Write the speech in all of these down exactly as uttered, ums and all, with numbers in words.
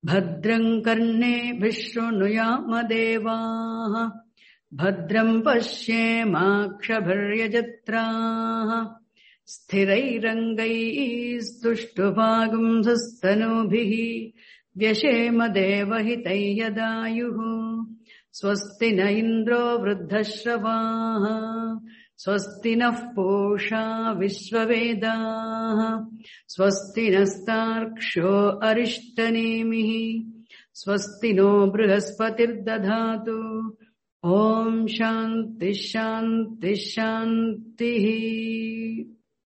Bhadram karne vishrunuyaama devaah Bhadram pashyemakshabharyajatraah Sthirairangaistuštubhagam sastanubhihi Vyashema devahitayadayuhu Swasti na indro vruddhashravah Swasti nah posha vishwavedah Swasti nastarksho arishtanemihi Swasti no brihaspatirdadhatu Om Shanti Shanti Shanti.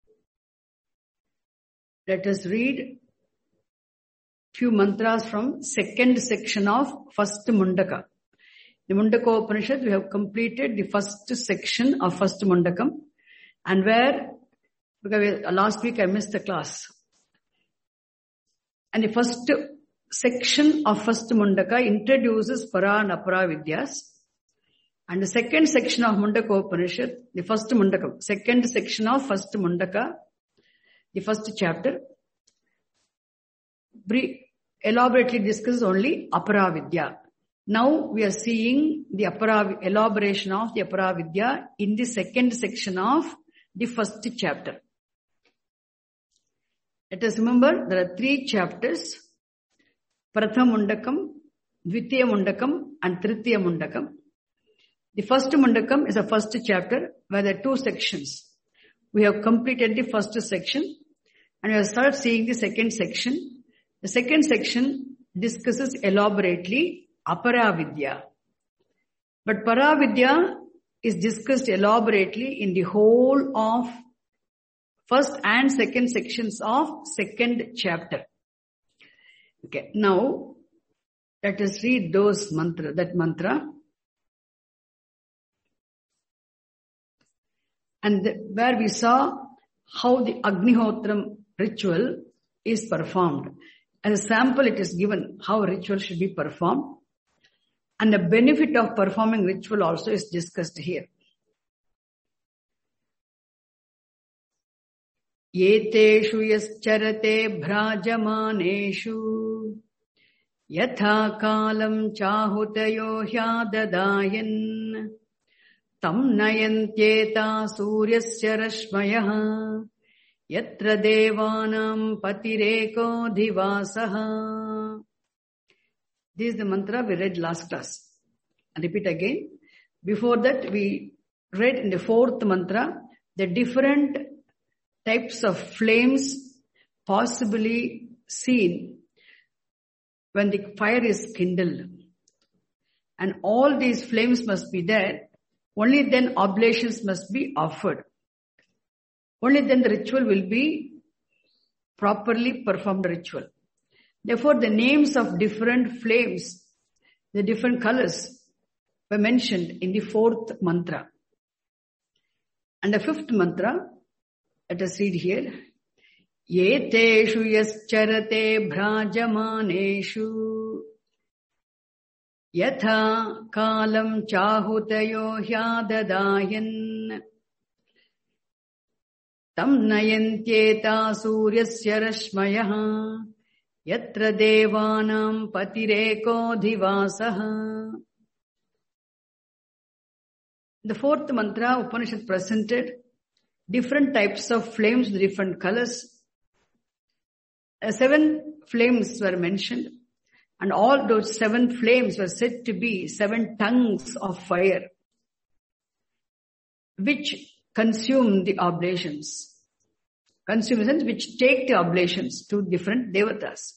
Let us read few mantras from second section of first Mundaka. The Mundaka Upanishad, we have completed the first section of first Mundakam, and where, because last week I missed the class. And the first section of first Mundaka introduces Para and Apara Vidyas. And the second section of Mundaka Upanishad, the first Mundaka, second section of first Mundaka, the first chapter, brief, elaborately discusses only Apara Vidya. Now we are seeing the Apara, elaboration of the Apara Vidya in the second section of the first chapter. Let us remember there are three chapters: Pratham Mundakam, Dvitiya Mundakam, and Tritiya Mundakam. The first Mundakam is the first chapter where there are two sections. We have completed the first section and we have started seeing the second section. The second section discusses elaborately Apara Vidya. But Para Vidya is discussed elaborately in the whole of first and second sections of second chapter. Okay, now let us read those mantra, that mantra. And the, where we saw how the Agnihotram ritual is performed. As a sample, it is given how ritual should be performed. And the benefit of performing ritual also is discussed here. Yeteshu yascharate bhrajamaneshu yatha kalam chahutayo hyadadayan tam nayantyeta suryasya rashmayah yatra devanam patireko dhivasaha. This is the mantra we read last class. I'll repeat again. Before that, we read in the fourth mantra the different types of flames possibly seen when the fire is kindled. And all these flames must be there. Only then oblations must be offered. Only then the ritual will be properly performed ritual. Therefore, the names of different flames, the different colors were mentioned in the fourth mantra. And the fifth mantra, let us read here. Yeteshu yascharate bhrajamaneshu yatha kalam chahutayo hyadadayan tam nayantyeta suryasya rashmayah yatra devanam patireko dhivasaha. The fourth mantra, Upanishad presented different types of flames with different colors. Uh, seven flames were mentioned, and all those seven flames were said to be seven tongues of fire, which consume the oblations. Consume in the sense which take the oblations to different devatas.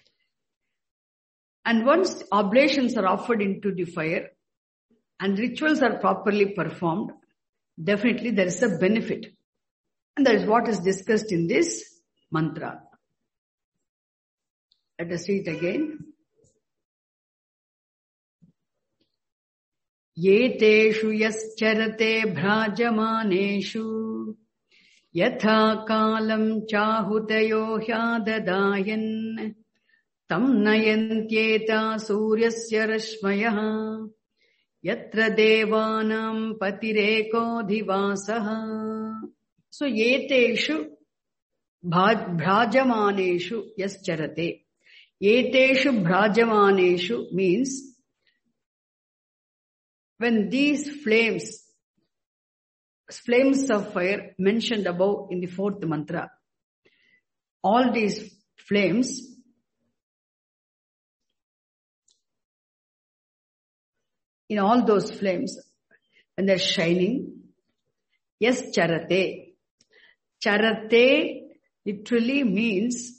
And once oblations are offered into the fire and rituals are properly performed, definitely there is a benefit. And that is what is discussed in this mantra. Let us read it again. Yeteshu yascharate bhrajamaneshu yatha kalam chahutayo hyadadayan tam nayantyeta suryasya rashmayah yatra devanam patireko dhivasaha. So yeteshu bhrajamaneshu yascharate. Eteshu bhrajamaneshu means when these flames, flames of fire mentioned above in the fourth mantra, all these flames in all those flames, when they're shining, yes, charate. Charate literally means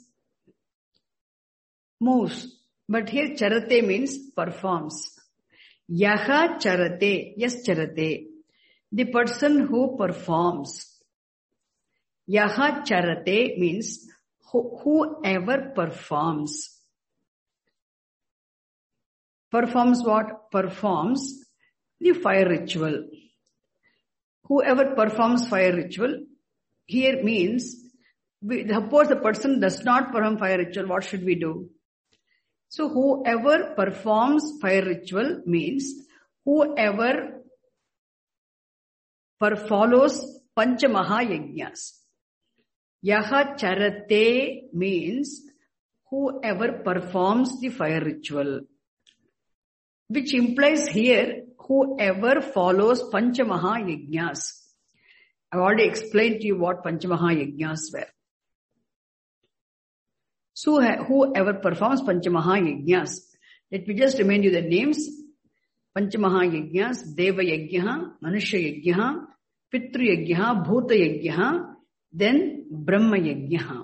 moves. But here charate means performs. Yaha charate. Yes, charate. The person who performs. Yaha charate means who, whoever performs. Performs what? Performs the fire ritual. Whoever performs fire ritual here means, we, suppose the person does not perform fire ritual, what should we do? So whoever performs fire ritual means whoever per follows Panchamaha Yajnas. Yaha charate means whoever performs the fire ritual, which implies here whoever follows Panchamaha Yajnas. I've already explained to you what Panchamaha Yajnas were. So whoever performs Panchamaha Yajnas, let me just remind you the names. Panchamaha Yajnas, Deva Yajna, Manusha Yajna, Pitru Yajna, Bhuta Yajna, then Brahma Yajna.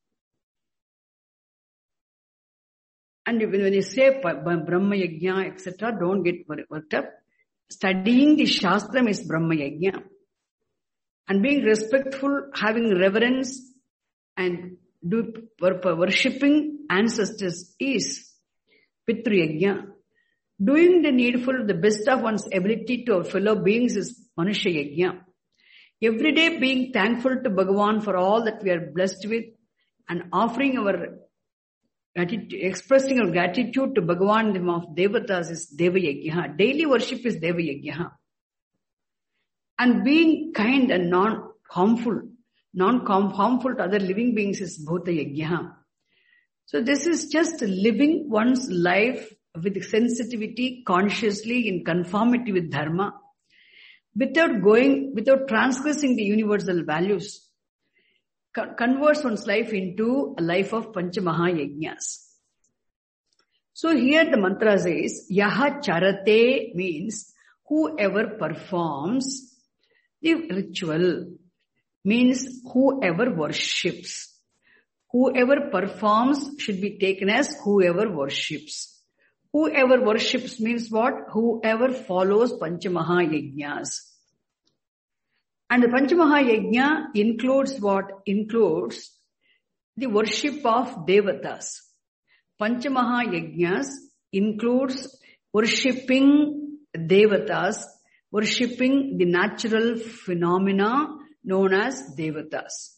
And when you say Brahma Yajna, et cetera, don't get worked up. Studying the Shastram is Brahma Yajna. And being respectful, having reverence, and do worshipping ancestors is Pitru Yajna. Doing the needful, the best of one's ability to our fellow beings is Manusha Yajna. Every day being thankful to Bhagavan for all that we are blessed with and offering our expressing our gratitude to Bhagavan in the name of Devatas is Deva Yajna. Daily worship is Deva Yajna. And being kind and non-harmful, non-harmful to other living beings is Bhuta Yajna. So this is just living one's life with sensitivity, consciously in conformity with Dharma, without going, without transgressing the universal values. Converts one's life into a life of Panchamaha Yajnas. So here the mantra says, Yaha charate means whoever performs the ritual, means whoever worships. Whoever performs should be taken as whoever worships. Whoever worships means what? Whoever follows Panchamaha Yajnas. And the Panchamaha Yajna includes what? Includes the worship of Devatas. Panchamaha Yajnas includes worshipping Devatas, worshipping the natural phenomena known as Devatas.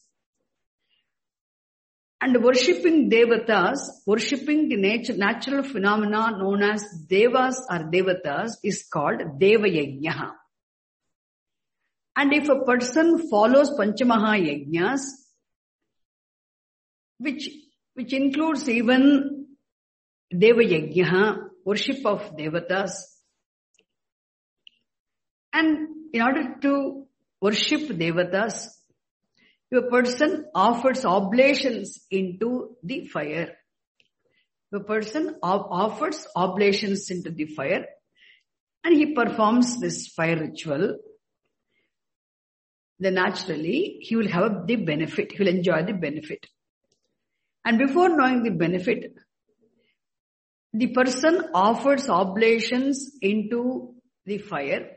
And worshipping Devatas, worshipping the nature, natural phenomena known as Devas or Devatas is called Deva Yajna. And if a person follows Panchamaha Yajnas, which, which includes even Deva Yajna, worship of Devatas, and in order to worship Devatas, if a person offers oblations into the fire, if a person offers oblations into the fire, and he performs this fire ritual, then naturally he will have the benefit, he will enjoy the benefit. And before knowing the benefit, the person offers oblations into the fire.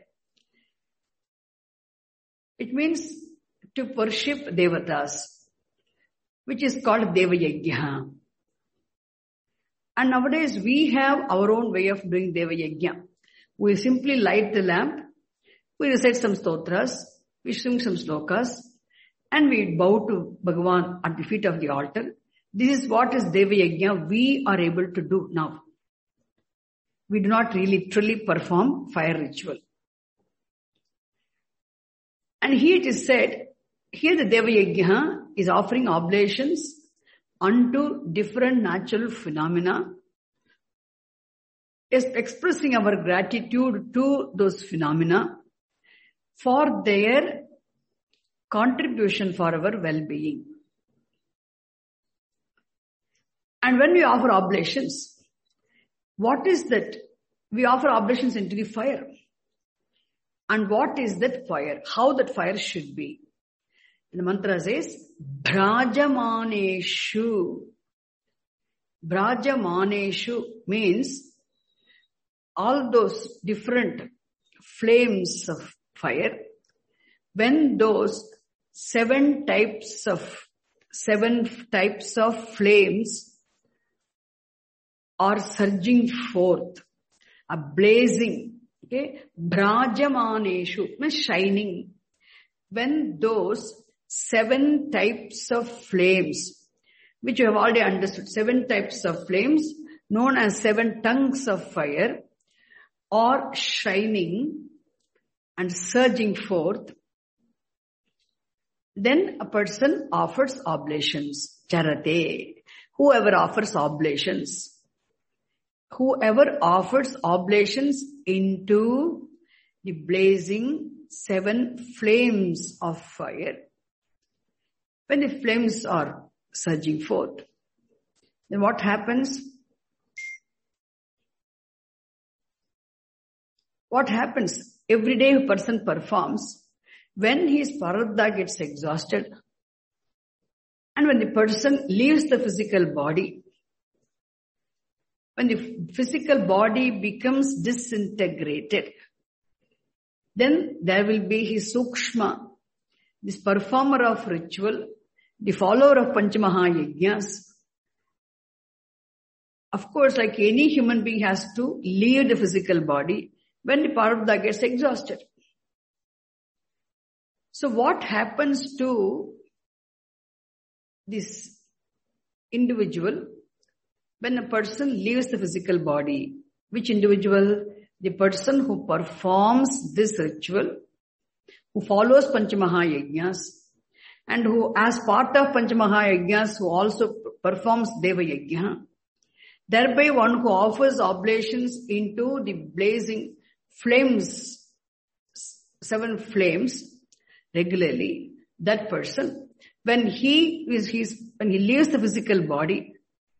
It means to worship Devatas, which is called Deva Yajna. And nowadays we have our own way of doing Deva Yajna. We simply light the lamp, we recite some stotras, we sing some slokas, and we bow to Bhagavan at the feet of the altar. This is what is Deva Yajna we are able to do now. We do not really literally perform fire ritual. And here it is said, here the Deva Yajna is offering oblations unto different natural phenomena, is expressing our gratitude to those phenomena for their contribution for our well-being. And when we offer oblations, what is that? We offer oblations into the fire. And what is that fire? How that fire should be? The mantra says, Brajamaneshu. Brajamaneshu means all those different flames of fire, when those seven types of, seven types of flames are surging forth, are blazing, okay, Brajamaneshu means shining. When those seven types of flames, which you have already understood, seven types of flames known as seven tongues of fire, are shining and surging forth, then a person offers oblations. Charate. Whoever offers oblations. Whoever offers oblations into the blazing seven flames of fire. When the flames are surging forth, then what happens? What happens? Every day a person performs, when his prarabdha gets exhausted, and when the person leaves the physical body, when the physical body becomes disintegrated, then there will be his sukshma, this performer of ritual, the follower of Panchamaha-yajnas. Of course, like any human being has to leave the physical body when the prarabdha gets exhausted. So what happens to this individual when a person leaves the physical body? Which individual? The person who performs this ritual, who follows Panchamaha-yajnas, and who as part of Panchamaha-yajnas who also performs Deva-yajna. Thereby one who offers oblations into the blazing flames, seven flames regularly, that person, when he is, he's, when he leaves the physical body,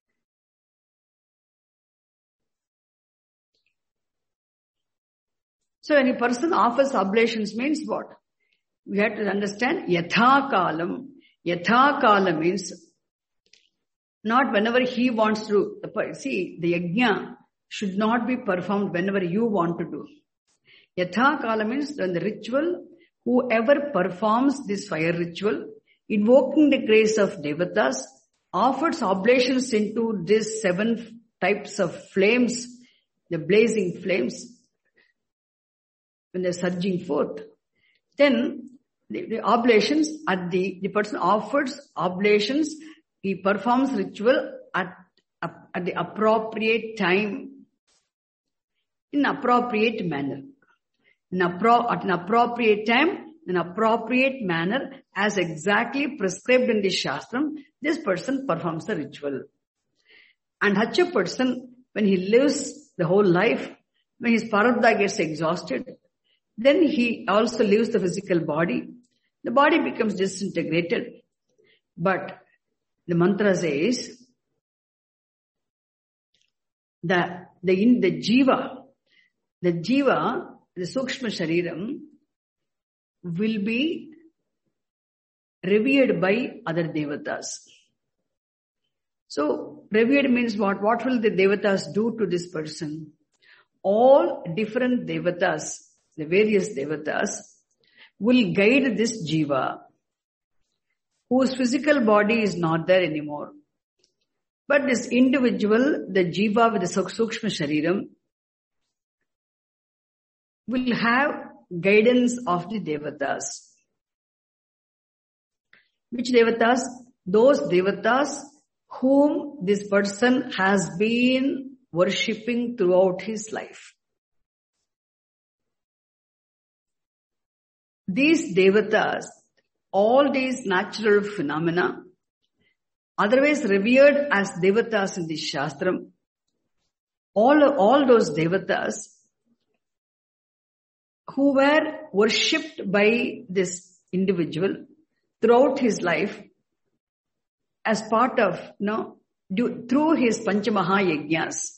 so when a person offers oblations means what? We have to understand yatha kalam. Yatha kalam means not whenever he wants to. See, the yajna should not be performed whenever you want to do. Yatha kalam means when the ritual, whoever performs this fire ritual, invoking the grace of devatas, offers oblations into these seven types of flames, the blazing flames, when they're surging forth, then the, the oblations at the, the person offers oblations, he performs ritual at, at the appropriate time, in appropriate manner. In appro- at an appropriate time, in appropriate manner, as exactly prescribed in the Shastram, this person performs the ritual. And such a person, when he lives the whole life, when his prarabdha gets exhausted, then he also leaves the physical body. The body becomes disintegrated. But the mantra says that the, in the jiva, the jiva, the sukshma shariram, will be revered by other devatas. So, revered means what? What will the devatas do to this person? All different devatas, the various devatas, will guide this jiva, whose physical body is not there anymore. But this individual, the jiva with the sukshma shariram, will have guidance of the devatas. Which devatas? Those devatas whom this person has been worshipping throughout his life. These devatas, all these natural phenomena otherwise revered as devatas in the Shastram. All, all those devatas who were worshipped by this individual throughout his life as part of, you know, due, through his Panchamaha Yajnas.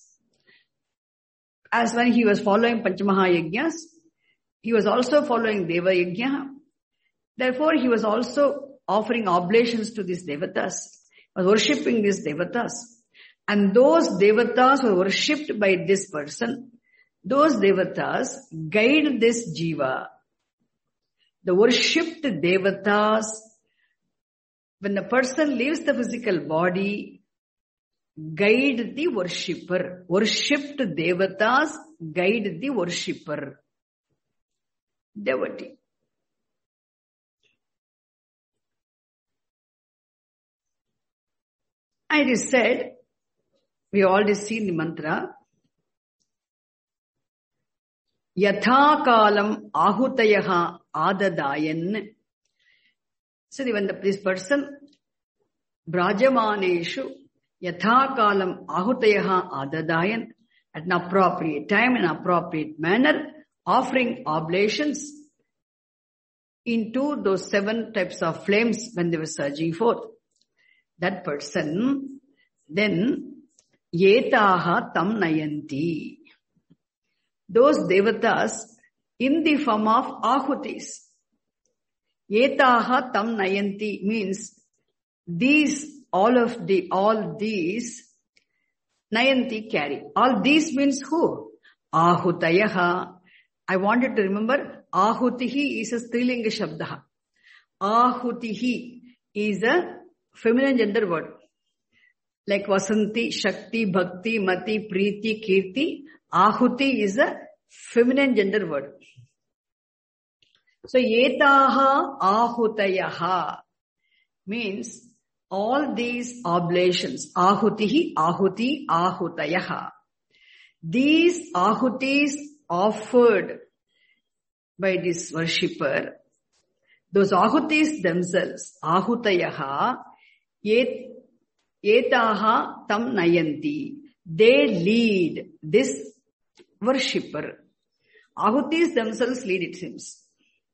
As when he was following Panchamaha Yajnas, he was also following Deva Yajna. Therefore, he was also offering oblations to these devatas, was worshipping these devatas. And those devatas were worshipped by this person. Those devatas guide this jiva. The worshipped devatas, when the person leaves the physical body, guide the worshipper. Worshipped devatas guide the worshipper. Devotee. And it is said, we already seen the mantra, Yatha kalam ahutayaha adadayan. So when the, this person, Brajamaneshu, Yatha kalam ahutayaha adadayan, at an appropriate time, in an appropriate manner, offering oblations into those seven types of flames when they were surging forth. That person, then, yetaha tam nayanti. Those devatas in the form of ahutis. Yetaha tam nayanti means these, all of the, all these, nayanti carry. All these means who? Ahutayaha. I wanted to remember, ahutihi is a strilinga shabdaha. Ahutihi is a feminine gender word. Like Vasanti, Shakti, Bhakti, Mati, Preeti, Kirti. Ahuti is a feminine gender word. So, yetaha ahutayaha means all these oblations. Ahutihi, ahuti, ahutayaha. These ahutis offered by this worshipper, those ahutis themselves, ahutayaha, yet, yetaha tam nayanti. They lead this worshipper. Ahutis themselves lead, it seems.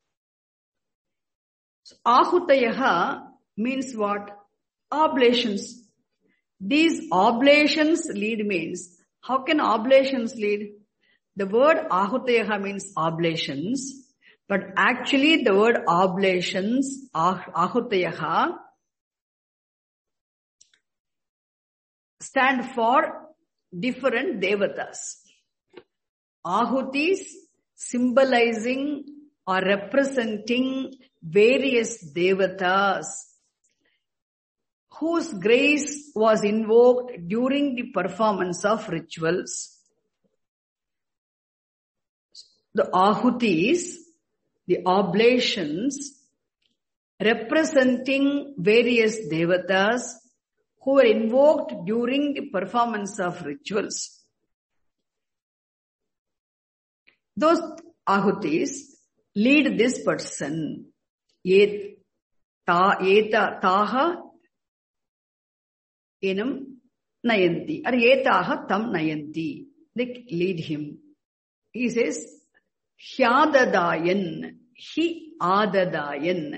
So, ahutayaha means what? Oblations. These oblations lead means, how can oblations lead? The word ahutayaha means oblations, but actually the word oblations, ah, ahutayaha, stand for different devatas. Ahutis symbolizing or representing various devatas whose grace was invoked during the performance of rituals. The ahutis, the oblations, representing various devatas who were invoked during the performance of rituals. Those ahutis lead this person. Yet, ta, eta, taha, enam, nayanti. Or yetaha tam nayanti. They lead him. He says, hyadadayan, hi adadayan.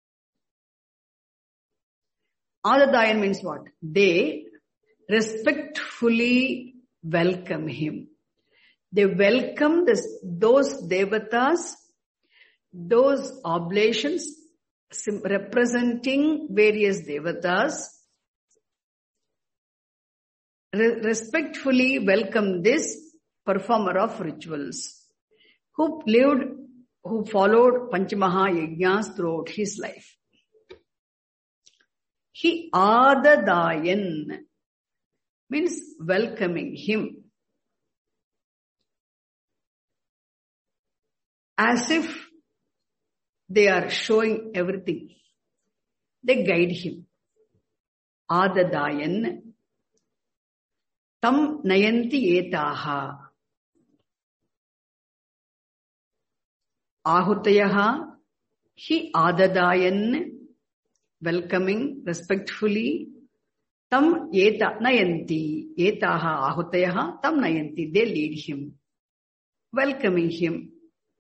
Adadayan means what? They respectfully welcome him. They welcome this, those devatas, those oblations representing various devatas, re- respectfully welcome this performer of rituals who lived, who followed Panchamaha Yajnas throughout his life. He adadayan means welcoming him. As if they are showing everything. They guide him. Adadayan tam nayanti etaha. Ahutayaha hi adadayan, welcoming, respectfully, Tam eta nayanti. Etaha ahutayaha tam nayanti. They lead him, welcoming him.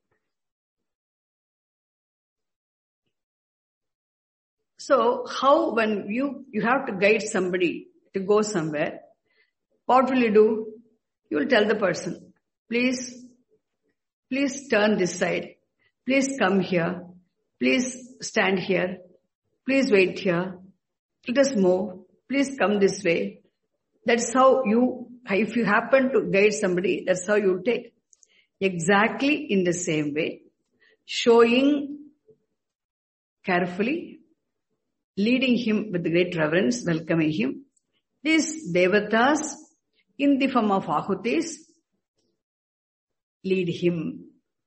So how when you, you have to guide somebody to go somewhere, what will you do? You will tell the person, please, please turn this side. Please come here. Please stand here. Please wait here. Let us move. Please come this way. That's how you, if you happen to guide somebody, that's how you take. Exactly in the same way, showing carefully, leading him with great reverence, welcoming him. These devatas, in the form of ahutis, lead him.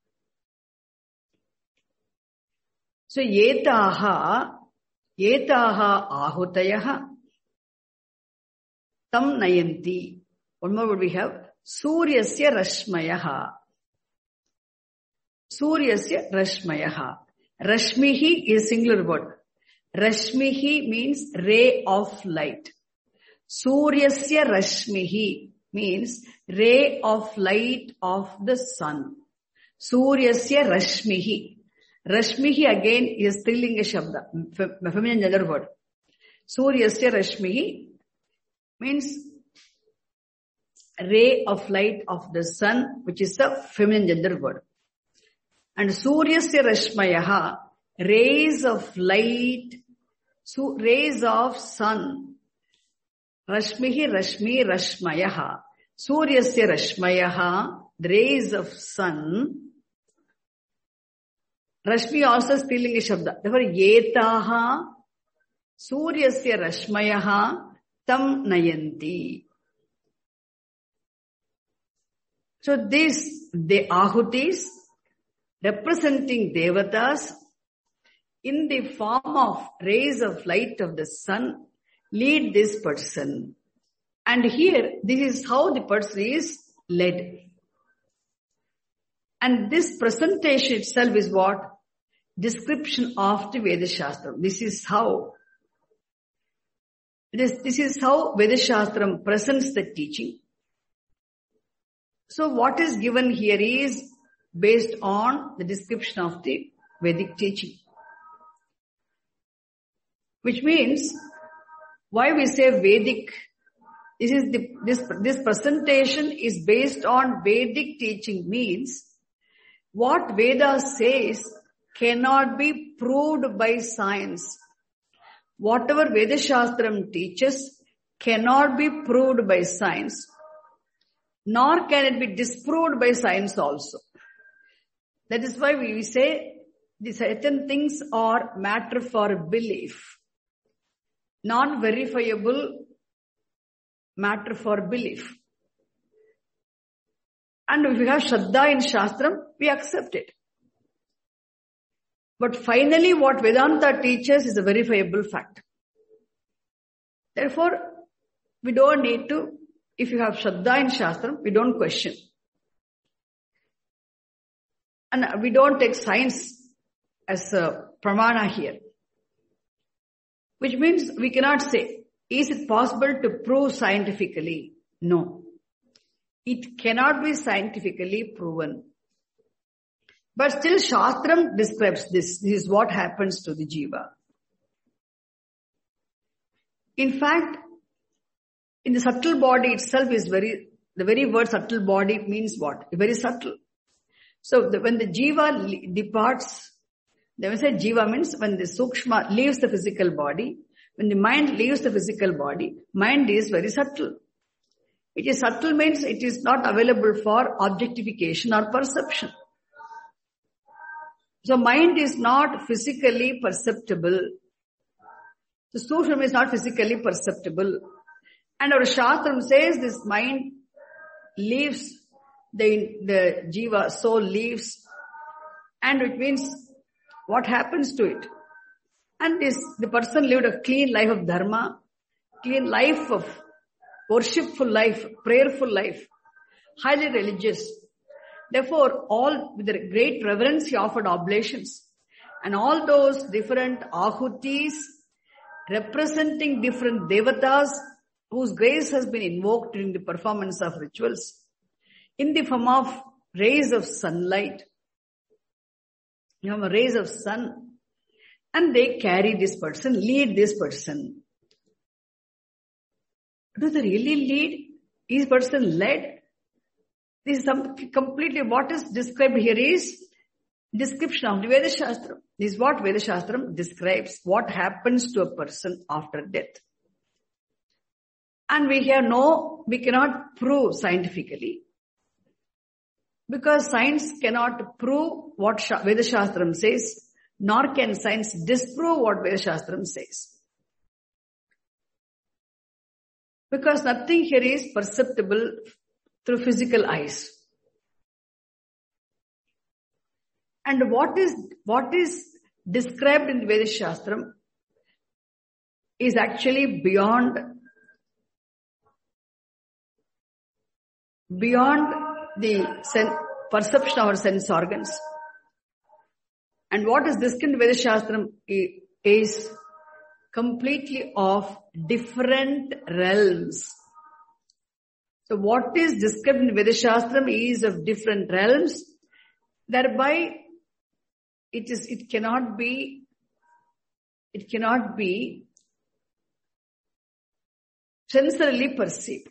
So, yetaha, yetaha ahutayaha, tam nayanti. One more word we have, suryasya rashmayaha. Suryasya rashmayaha. Rashmihi is singular word. Rashmihi means ray of light. Suryasya rashmihi means ray of light of the sun. Suryasya rashmihi. Rashmihi again is Strilinga Shabda, feminine gender word. Suryasya rashmihi means ray of light of the sun, which is a feminine gender word. And Suryasya rashmayaha, rays of light, so rays of sun. Rashmihi, Rashmi, Rashmayaha. Suryasya Rashmayaha, the rays of sun. Rashmi also Strilinga Shabda. Therefore, Yetaha, Suryasya Rashmayaha, tam nayanti. So these, the ahutis, representing devatas, in the form of rays of light of the sun, lead this person. And here, this is how the person is led. And this presentation itself is what? Description of the Veda Shastram. This is how, this, this is how Veda Shastram presents the teaching. So what is given here is based on the description of the Vedic teaching. Which means, why we say Vedic, this is the, this, this presentation is based on Vedic teaching means, what Veda says cannot be proved by science. Whatever Veda Shastram teaches cannot be proved by science, nor can it be disproved by science also. That is why we say the certain things are matter for belief. Non-verifiable matter for belief. And if we have Shraddha in Shastram, we accept it. But finally what Vedanta teaches is a verifiable fact. Therefore, we don't need to, if you have Shraddha in Shastram, we don't question. And we don't take science as a pramana here. Which means we cannot say, is it possible to prove scientifically? No. It cannot be scientifically proven. But still Shastram describes this. This is what happens to the jiva. In fact, in the subtle body itself is very, the very word subtle body means what? Very subtle. So the, when the jiva departs, they will say jiva means when the sukshma leaves the physical body, when the mind leaves the physical body, mind is very subtle. It is subtle means it is not available for objectification or perception. So mind is not physically perceptible. The sukshma is not physically perceptible. And our Shastram says this mind leaves, the, the jiva, soul leaves, and it means what happens to it. And this, the person lived a clean life of dharma, clean life of worshipful life, prayerful life, highly religious. Therefore, all with great reverence he offered oblations. And all those different ahutis representing different devatas whose grace has been invoked during the performance of rituals in the form of rays of sunlight, you know, rays of sun, and they carry this person, lead this person. Do they really lead? Is person led? This is something completely, what is described here is description of the Veda Shastra. This is what Veda Shastra describes, what happens to a person after death. And we have no, we cannot prove scientifically, because science cannot prove what Veda Shastra says, nor can science disprove what Veda Shastra says. Because nothing here is perceptible through physical eyes. And what is, what is described in the Veda Shastra is actually beyond, beyond the sen- perception of our sense organs. And what is described in the Veda Shastra is completely of different realms. So what is described in Veda Shastra is of different realms. Thereby, it is, it cannot be, it cannot be sensorily perceived.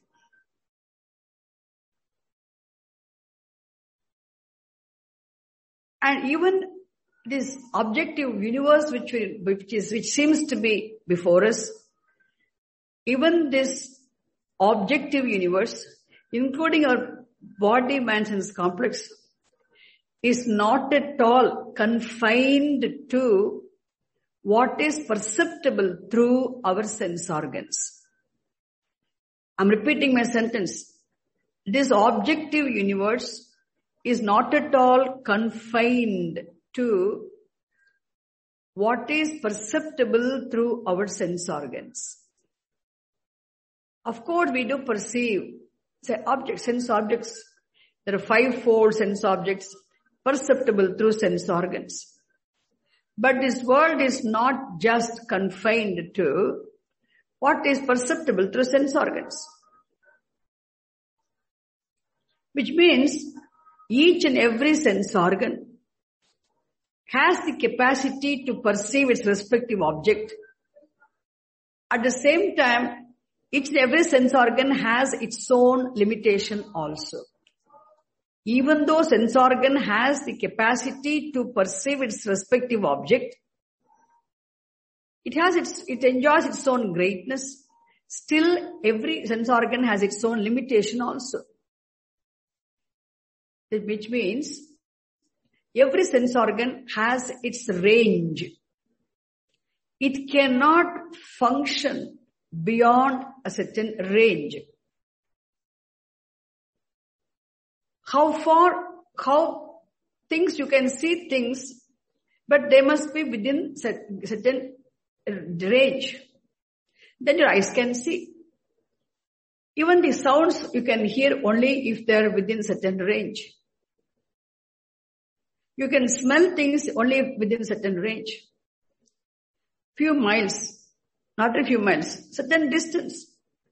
And even this objective universe which we, which is, which seems to be before us, even this objective universe, including our body, mind, sense complex, is not at all confined to what is perceptible through our sense organs. I'm repeating my sentence. This objective universe is not at all confined to what is perceptible through our sense organs. Of course, we do perceive, say, objects, sense objects. There are five-fold sense objects perceptible through sense organs. But this world is not just confined to what is perceptible through sense organs. Which means each and every sense organ has the capacity to perceive its respective object. At the same time, each and every sense organ has its own limitation also. Even though sense organ has the capacity to perceive its respective object, it has its, it enjoys its own greatness. Still, every sense organ has its own limitation also. Which means every sense organ has its range. It cannot function beyond a certain range. How far, how things, you can see things, but they must be within certain range. Then your eyes can see. Even the sounds you can hear only if they are within certain range. You can smell things only within certain range. Few miles, not a few miles, certain distance.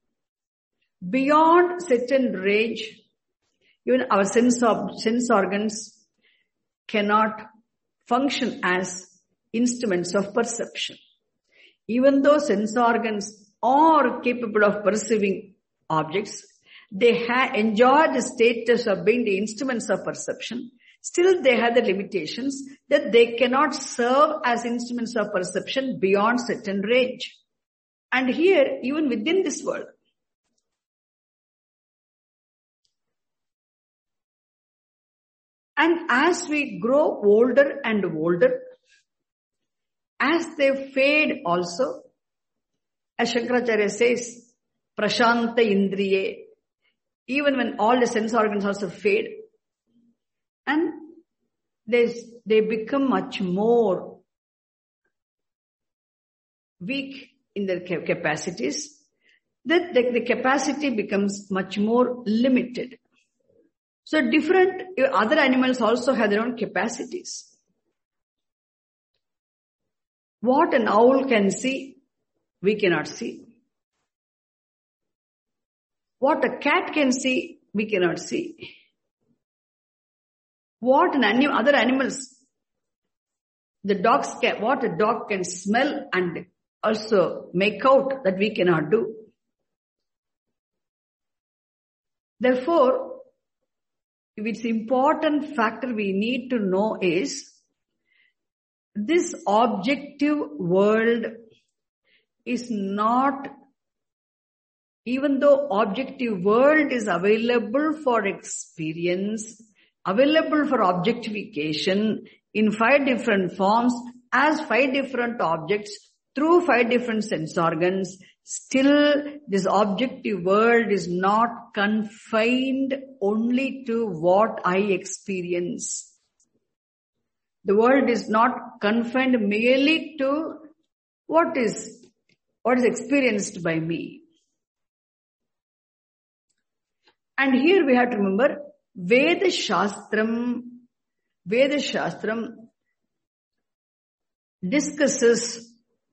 Beyond certain range, even our sense of sense organs cannot function as instruments of perception. Even though sense organs are capable of perceiving objects, they ha- enjoy the status of being the instruments of perception. Still, they have the limitations that they cannot serve as instruments of perception beyond certain range. And here, even within this world, and as we grow older and older, as they fade also, as Shankaracharya says, Prashanta Indriye, even when all the sense organs also fade, and they, they become much more weak in their capacities, that the, the capacity becomes much more limited. So different, other animals also have their own capacities. What an owl can see, we cannot see. What a cat can see, we cannot see. What an anim- other animals, the dogs can, what a dog can smell and also make out, that we cannot do. Therefore, if it's important factor we need to know is, this objective world is not, even though objective world is available for experience, available for objectification in five different forms as five different objects through five different sense organs, still this objective world is not confined only to what I experience. The world is not confined merely to what is, what is experienced by me. And here we have to remember, Veda Shastram, Veda Shastram discusses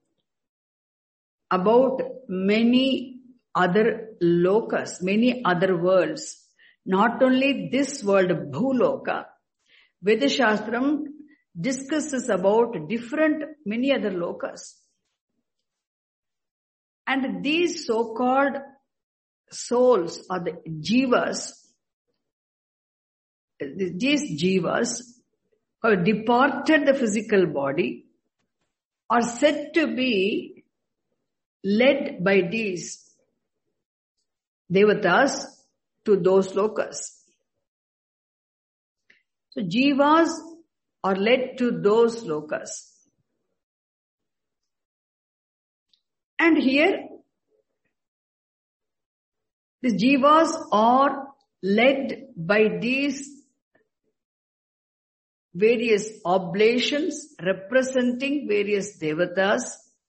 about many other lokas, many other worlds. Not only this world, Bhuloka. Veda Shastram discusses about different, many other lokas. And these so-called souls or the jivas, these jivas who have departed the physical body are said to be led by these devatas to those lokas. So jivas are led to those lokas. And here, the jivas are led by these various oblations representing various devatas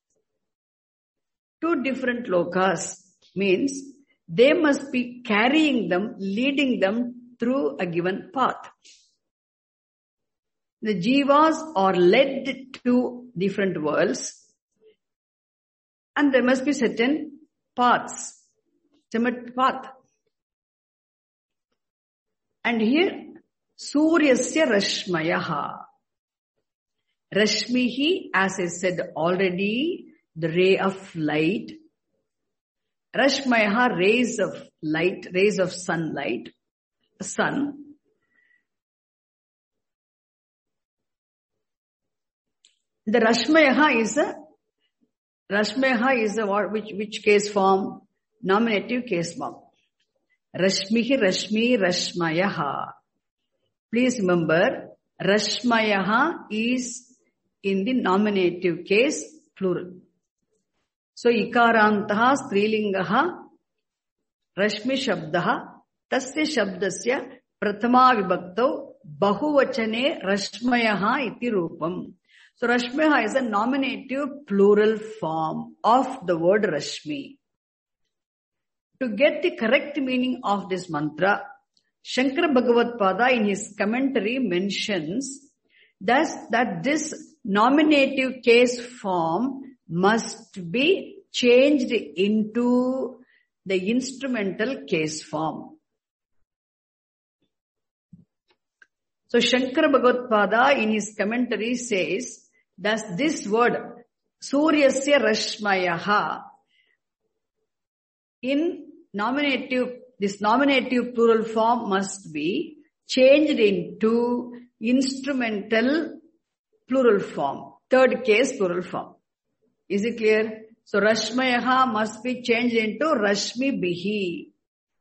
to different lokas. Means they must be carrying them, leading them through a given path. The jivas are led to different worlds, and there must be certain paths, certain path. And here, Suryasya Rashmayaha. Rashmihi, as I said already, the ray of light. Rashmayaha, rays of light, rays of sunlight, sun. The Rashmayaha is a, Rashmayaha is a what, which, which case form? Nominative case form. Rashmihi, Rashmi, Rashmayaha. Please remember, Rashmayaha is in the nominative case, plural. So, Ikarantaha, Strilingaha, Rashmi Shabdaha, Tasya Shabdasya, Prathama Vibhaktau, Bahuvachane, Rashmayaha iti Rupam. So, Rashmayaha is a nominative plural form of the word Rashmi. To get the correct meaning of this mantra, Shankara Bhagavad Pada in his commentary mentions that, that this nominative case form must be changed into the instrumental case form. So Shankara Bhagavad Pada in his commentary says that this word Suryasya Rashmayaha in nominative, this nominative plural form must be changed into instrumental plural form, third case plural form. Is it clear? So Rashmayaha must be changed into Rashmi Bihi.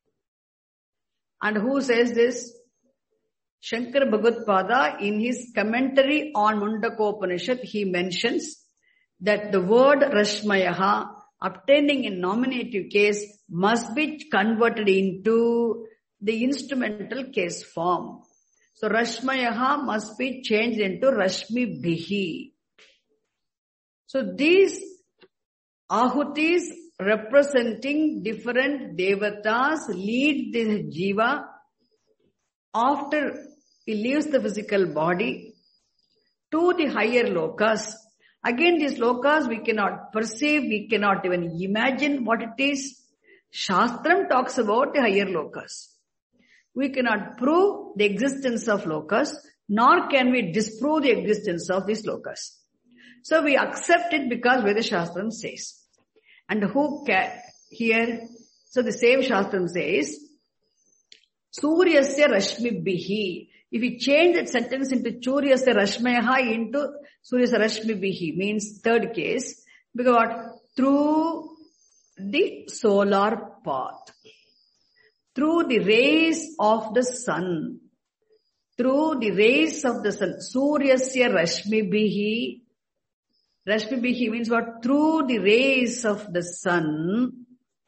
And who says this? Shankara Bhagavad Pada in his commentary on Mundakopanishad, he mentions that the word Rashmayaha obtaining in nominative case must be converted into the instrumental case form. So Rashmayaha must be changed into Rashmi Bihi. So these ahutis representing different devatas lead the jiva after he leaves the physical body to the higher lokas. Again, these lokas we cannot perceive, we cannot even imagine what it is. Shastram talks about the higher lokas. We cannot prove the existence of lokas, nor can we disprove the existence of these lokas. So we accept it because Veda Shastram says. And who can here? So the same Shastram says, Suryasya Rashmi Bihi. If we change that sentence into Suryasya Rashmayaha into Suryasya Rashmi Bihi, means third case, because what? Through the solar path, through the rays of the sun, through the rays of the sun, Suryasya Rashmi Bihi. Rashmi Bihi means what? Through the rays of the sun.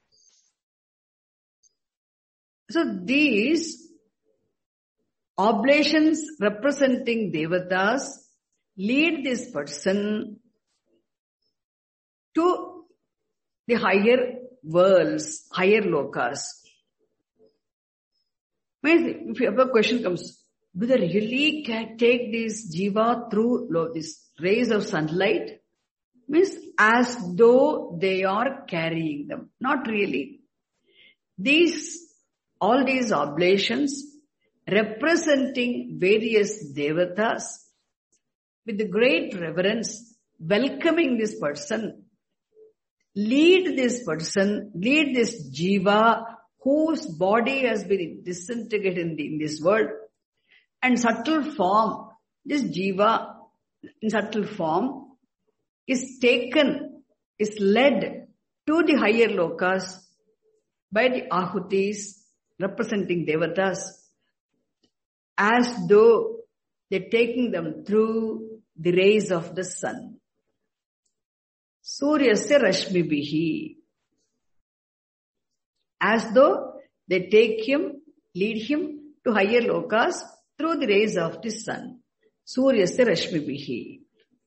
So these oblations representing devatas lead this person to the higher worlds, higher lokas. Means if a question comes, do they really can take this jiva through these rays of sunlight? Means as though they are carrying them. Not really. These, all these oblations representing various devatas with the great reverence, welcoming this person, lead this person, lead this jiva whose body has been disintegrated in, the, in this world, and subtle form, this jiva in subtle form is taken, is led to the higher lokas by the ahutis representing devatas, as though they're taking them through the rays of the sun. Suryasya Rashmi Bihi. As though they take him, lead him to higher lokas through the rays of the sun. Suryasya Rashmi Bihi.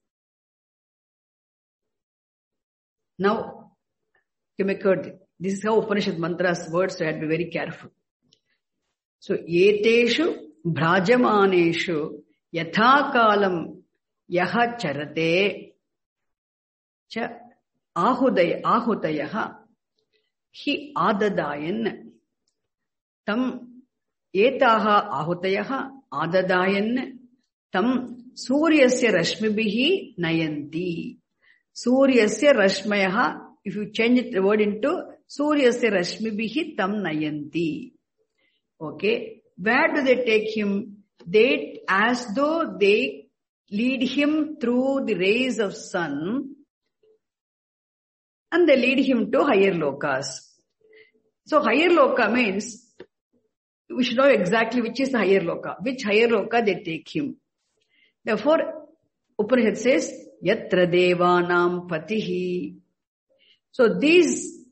Now, this is how Upanishad mantras words, so I have to be very careful. So, Yeteshu Bhrajamaneshu Yathakalam Yaha Charate Cha Ahudaya Ahutayaha Hi Adadayan Tam Etaha Ahutayaha Adadayan Tam Suryasya Rashmibihi Nayanti. Suryasya Rashmayaha, if you change it, the word into Suryasya Rashmibihi Tam Nayanti. Okay. Where do they take him? They, as though they lead him through the rays of sun, and they lead him to higher lokas. So higher loka means, we should know exactly which is the higher loka. Which higher loka they take him. Therefore, Upanishad says, Yatra Devanam Patihi. So these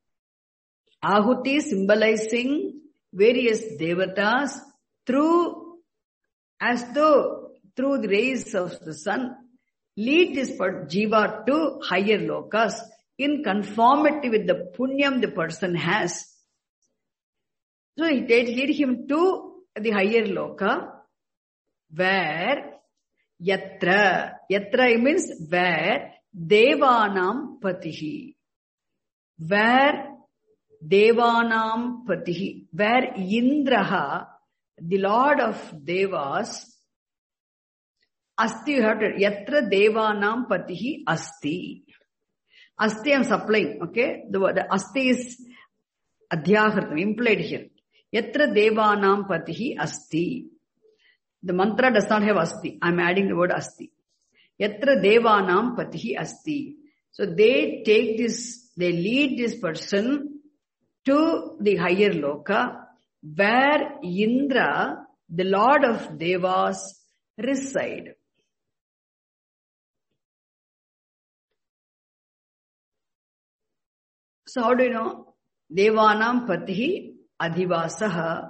ahuti symbolizing various devatas through, as though through the rays of the sun, lead this jiva to higher lokas in conformity with the punyam the person has. So they lead him to the higher loka, where yatra, yatra means where devanam patihi, where devanam patihi, where Indraha, the Lord of Devas, asti, you have to, yatra devanam patihi asti. Asti I am supplying, okay? The word the asti is adhyahartam, implied here. Yatra devanam patihi asti. The mantra does not have asti. I am adding the word asti. Yatra devanam patihi asti. So they take this, they lead this person to the higher loka, where Indra, the Lord of Devas, reside. So how do you know? Devanam patihi adhivasaha.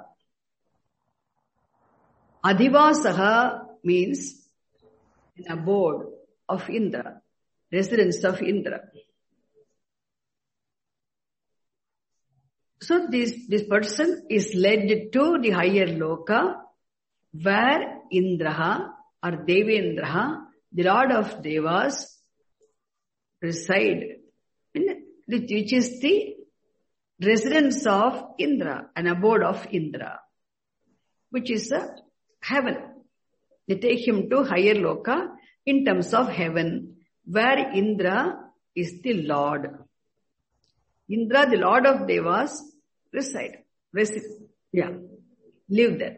Adhivasaha means an abode of Indra, residence of Indra. So this, this person is led to the higher loka, where Indraha or Devendraha, the Lord of Devas, reside, which is the, residence of Indra, an abode of Indra, which is a heaven. They take him to higher loka in terms of heaven, where Indra is the Lord. Indra, the Lord of Devas, reside, reside, yeah, live there.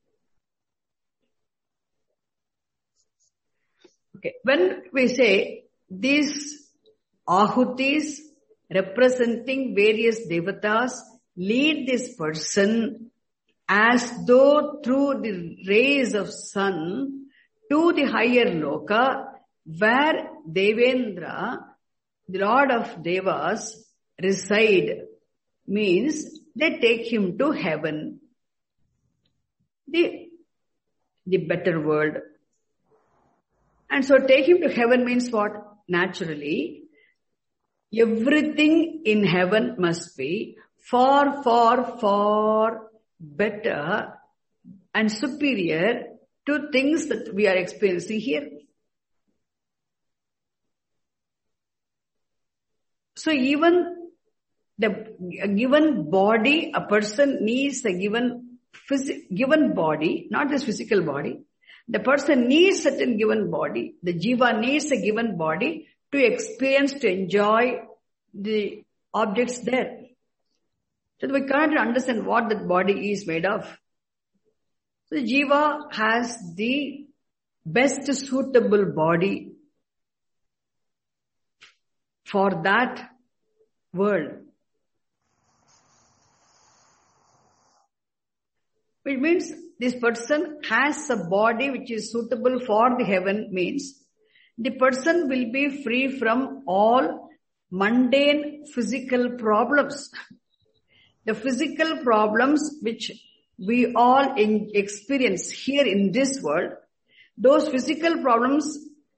Okay, when we say these ahutis representing various devatas lead this person as though through the rays of sun to the higher loka, where Devendra, the Lord of Devas, reside, means they take him to heaven, the, the better world. And so take him to heaven means what? Naturally, everything in heaven must be far, far, far better and superior to things that we are experiencing here. So even the a given body, a person needs a given phys- given body, not this physical body. The person needs certain given body. The jiva needs a given body to experience, to enjoy the objects there. So we can't understand what that body is made of. So the jiva has the best suitable body for that world. Which means this person has a body which is suitable for the heaven, means the person will be free from all mundane physical problems. The physical problems which we all in experience here in this world, those physical problems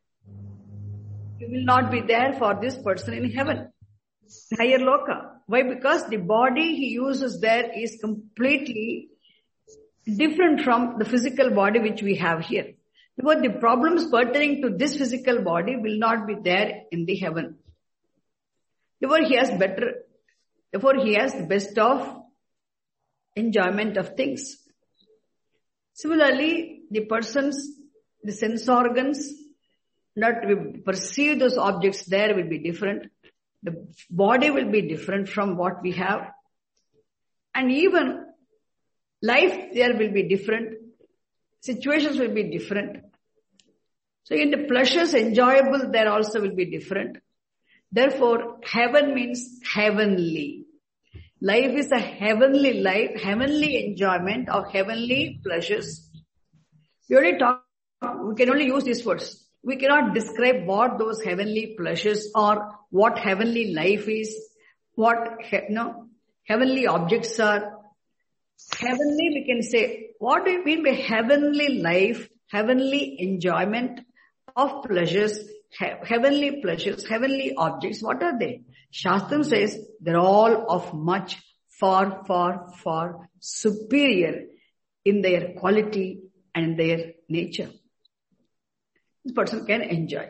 will not be there for this person in heaven, higher loka. Why? Because the body he uses there is completely different from the physical body which we have here. Because the problems pertaining to this physical body will not be there in the heaven. Therefore he has better, therefore he has the best of enjoyment of things. Similarly, the person's, the sense organs, that we perceive those objects there will be different. The body will be different from what we have. And even life there will be different. Situations will be different. So in the pleasures enjoyable there also will be different. Therefore, heaven means heavenly. Life is a heavenly life, heavenly enjoyment of heavenly pleasures. We only talk, we can only use these words. We cannot describe what those heavenly pleasures are, what heavenly life is, what he, no, heavenly objects are. Heavenly, we can say, what do you mean by heavenly life, heavenly enjoyment of pleasures, he- heavenly pleasures, heavenly objects? What are they? Shastram says they're all of much, far, far, far superior in their quality and their nature. This person can enjoy.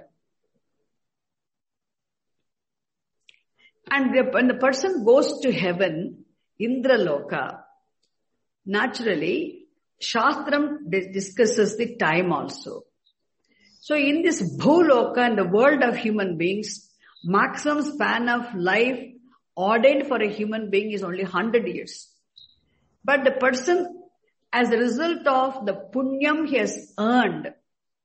And the, when the person goes to heaven, Indra Loka, naturally, Shastram discusses the time also. So in this Bhuloka and the world of human beings, maximum span of life ordained for a human being is only one hundred years. But the person, as a result of the punyam he has earned,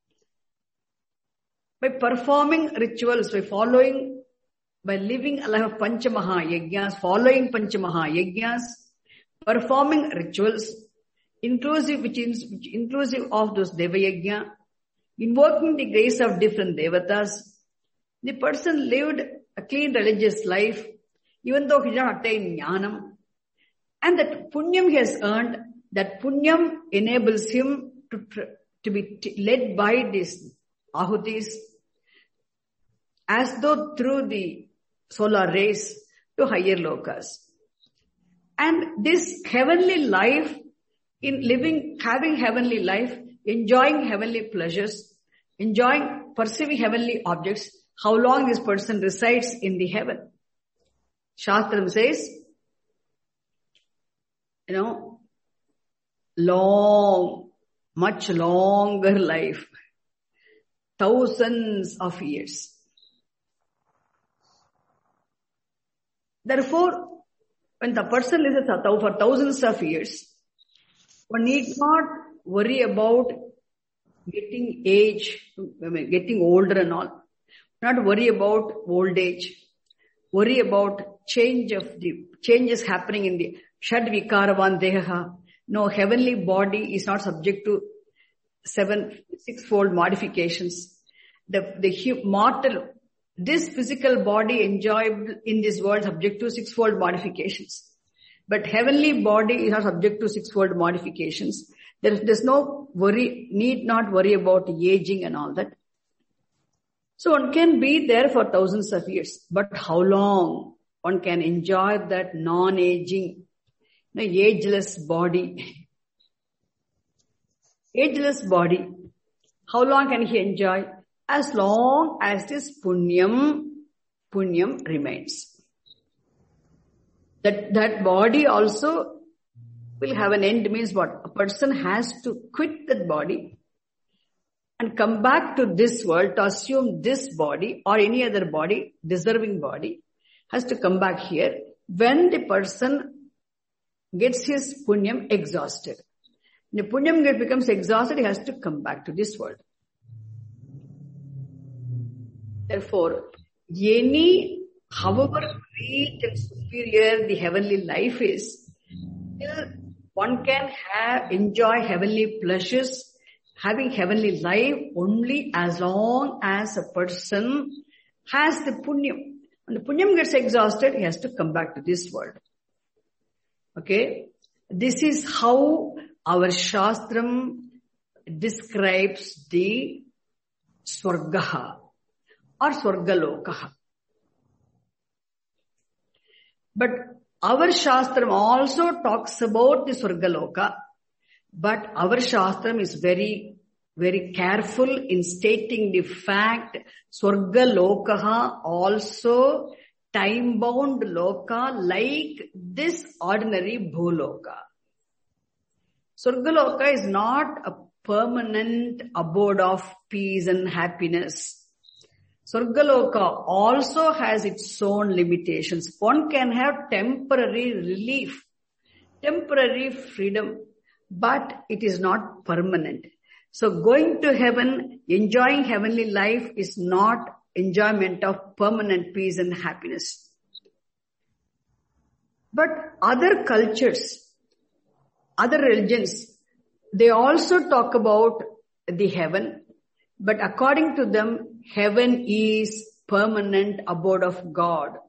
by performing rituals, by following, by living a life of Panchamaha Yajnas, following Panchamaha Yajnas, performing rituals, inclusive, which is which inclusive of those Deva Yajna, invoking the grace of different devatas, the person lived a clean religious life, even though he did not attain jnanam. And that punyam he has earned, that punyam enables him to, to be t- led by these ahutis, as though through the solar rays to higher lokas. And this heavenly life, in living, having heavenly life, enjoying heavenly pleasures, enjoying, perceiving heavenly objects, how long this person resides in the heaven. Shastram says, you know, long, much longer life. Thousands of years. Therefore, when the person lives for thousands of years, one need not worry about getting age, getting older and all. Not worry about old age. Worry about change of the changes happening in the Shad Vikaravan Deha. No, heavenly body is not subject to seven, six-fold modifications. The, the mortal, this physical body enjoyable in this world subject to six-fold modifications. But heavenly body is not subject to six-fold modifications. There is, there's no worry, need not worry about aging and all that. So one can be there for thousands of years. But how long one can enjoy that non-aging, you know, ageless body? Ageless body. How long can he enjoy? As long as this punyam, punyam remains. That, that body also will have an end, means what? A person has to quit that body and come back to this world to assume this body or any other body, deserving body, has to come back here when the person gets his punyam exhausted. When the punyam becomes exhausted, he has to come back to this world. Therefore, any, however great and superior the heavenly life is, still one can have, enjoy heavenly pleasures, having heavenly life only as long as a person has the punyam. When the punyam gets exhausted, he has to come back to this world. Okay? This is how our Shastram describes the Swargaha or Swargalokaha. But our Shastram also talks about the Swargaloka, but our Shastram is very, very careful in stating the fact Swargalokaha also time-bound loka like this ordinary Bhuloka. Swargaloka is not a permanent abode of peace and happiness. Swargaloka also has its own limitations. One can have temporary relief, temporary freedom, but it is not permanent. So going to heaven, enjoying heavenly life is not enjoyment of permanent peace and happiness. But other cultures, other religions, they also talk about the heaven, but according to them, heaven is permanent abode of God.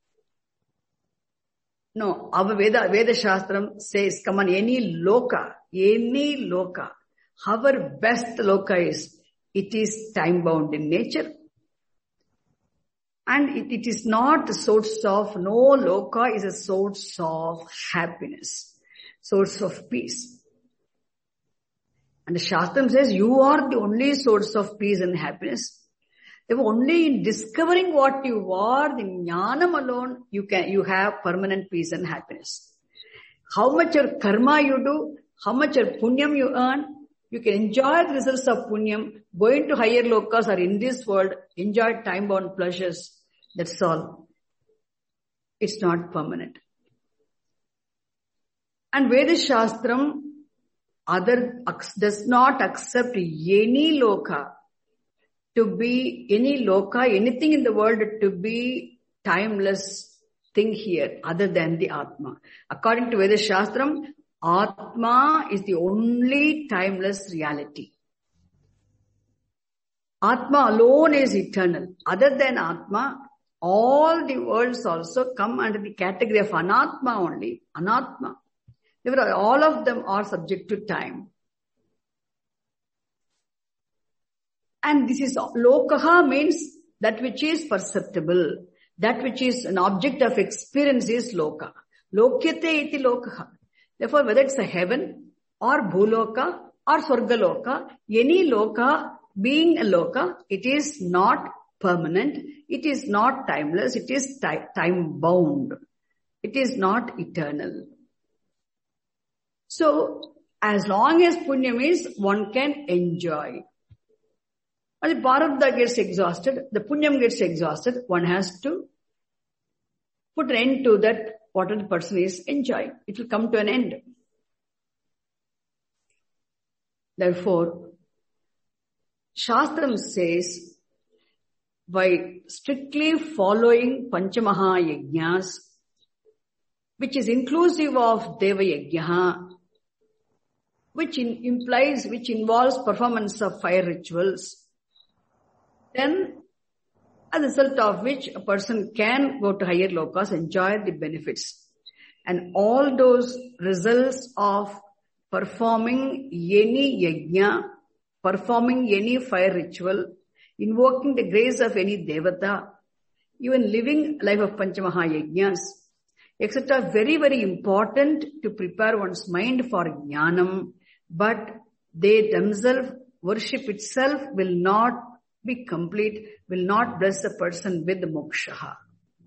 No, our Veda, Veda Shastram says, come on, any loka, any loka, our best loka is, it is time bound in nature. And it, it is not a source of, no loka is a source of happiness, source of peace. And the Shastram says, you are the only source of peace and happiness. Therefore, only in discovering what you are, the jnanam alone, you can, you have permanent peace and happiness. How much your karma you do, how much your punyam you earn, you can enjoy the results of punyam, go into higher lokas or in this world, enjoy time-bound pleasures. That's all. It's not permanent. And Veda Shastram other does not accept any loka to be, any loka, anything in the world to be timeless thing here other than the Atma. According to Veda Shastram, Atma is the only timeless reality. Atma alone is eternal. Other than Atma, all the worlds also come under the category of Anatma only. Anatma. All of them are subject to time. And this is, lokaha means that which is perceptible. That which is an object of experience is loka. Lokyate iti lokaha. Therefore, whether it's a heaven or bhuloka or swargaloka, any loka being a loka, it is not permanent. It is not timeless. It is time bound. It is not eternal. So, as long as punyam is, one can enjoy. When the prarabdha gets exhausted, the punyam gets exhausted, one has to put an end to that, whatever the person is enjoying. It will come to an end. Therefore, Shastram says, by strictly following Panchamaha Yajnas, which is inclusive of Deva Yajna, which in, implies, which involves performance of fire rituals, then as a result of which a person can go to higher lokas, enjoy the benefits. And all those results of performing any yajna, performing any fire ritual, invoking the grace of any devata, even living life of Panchamaha Yajnas, et cetera, very, very important to prepare one's mind for jnanam, but they themselves, worship itself will not be complete, will not bless a person with moksha.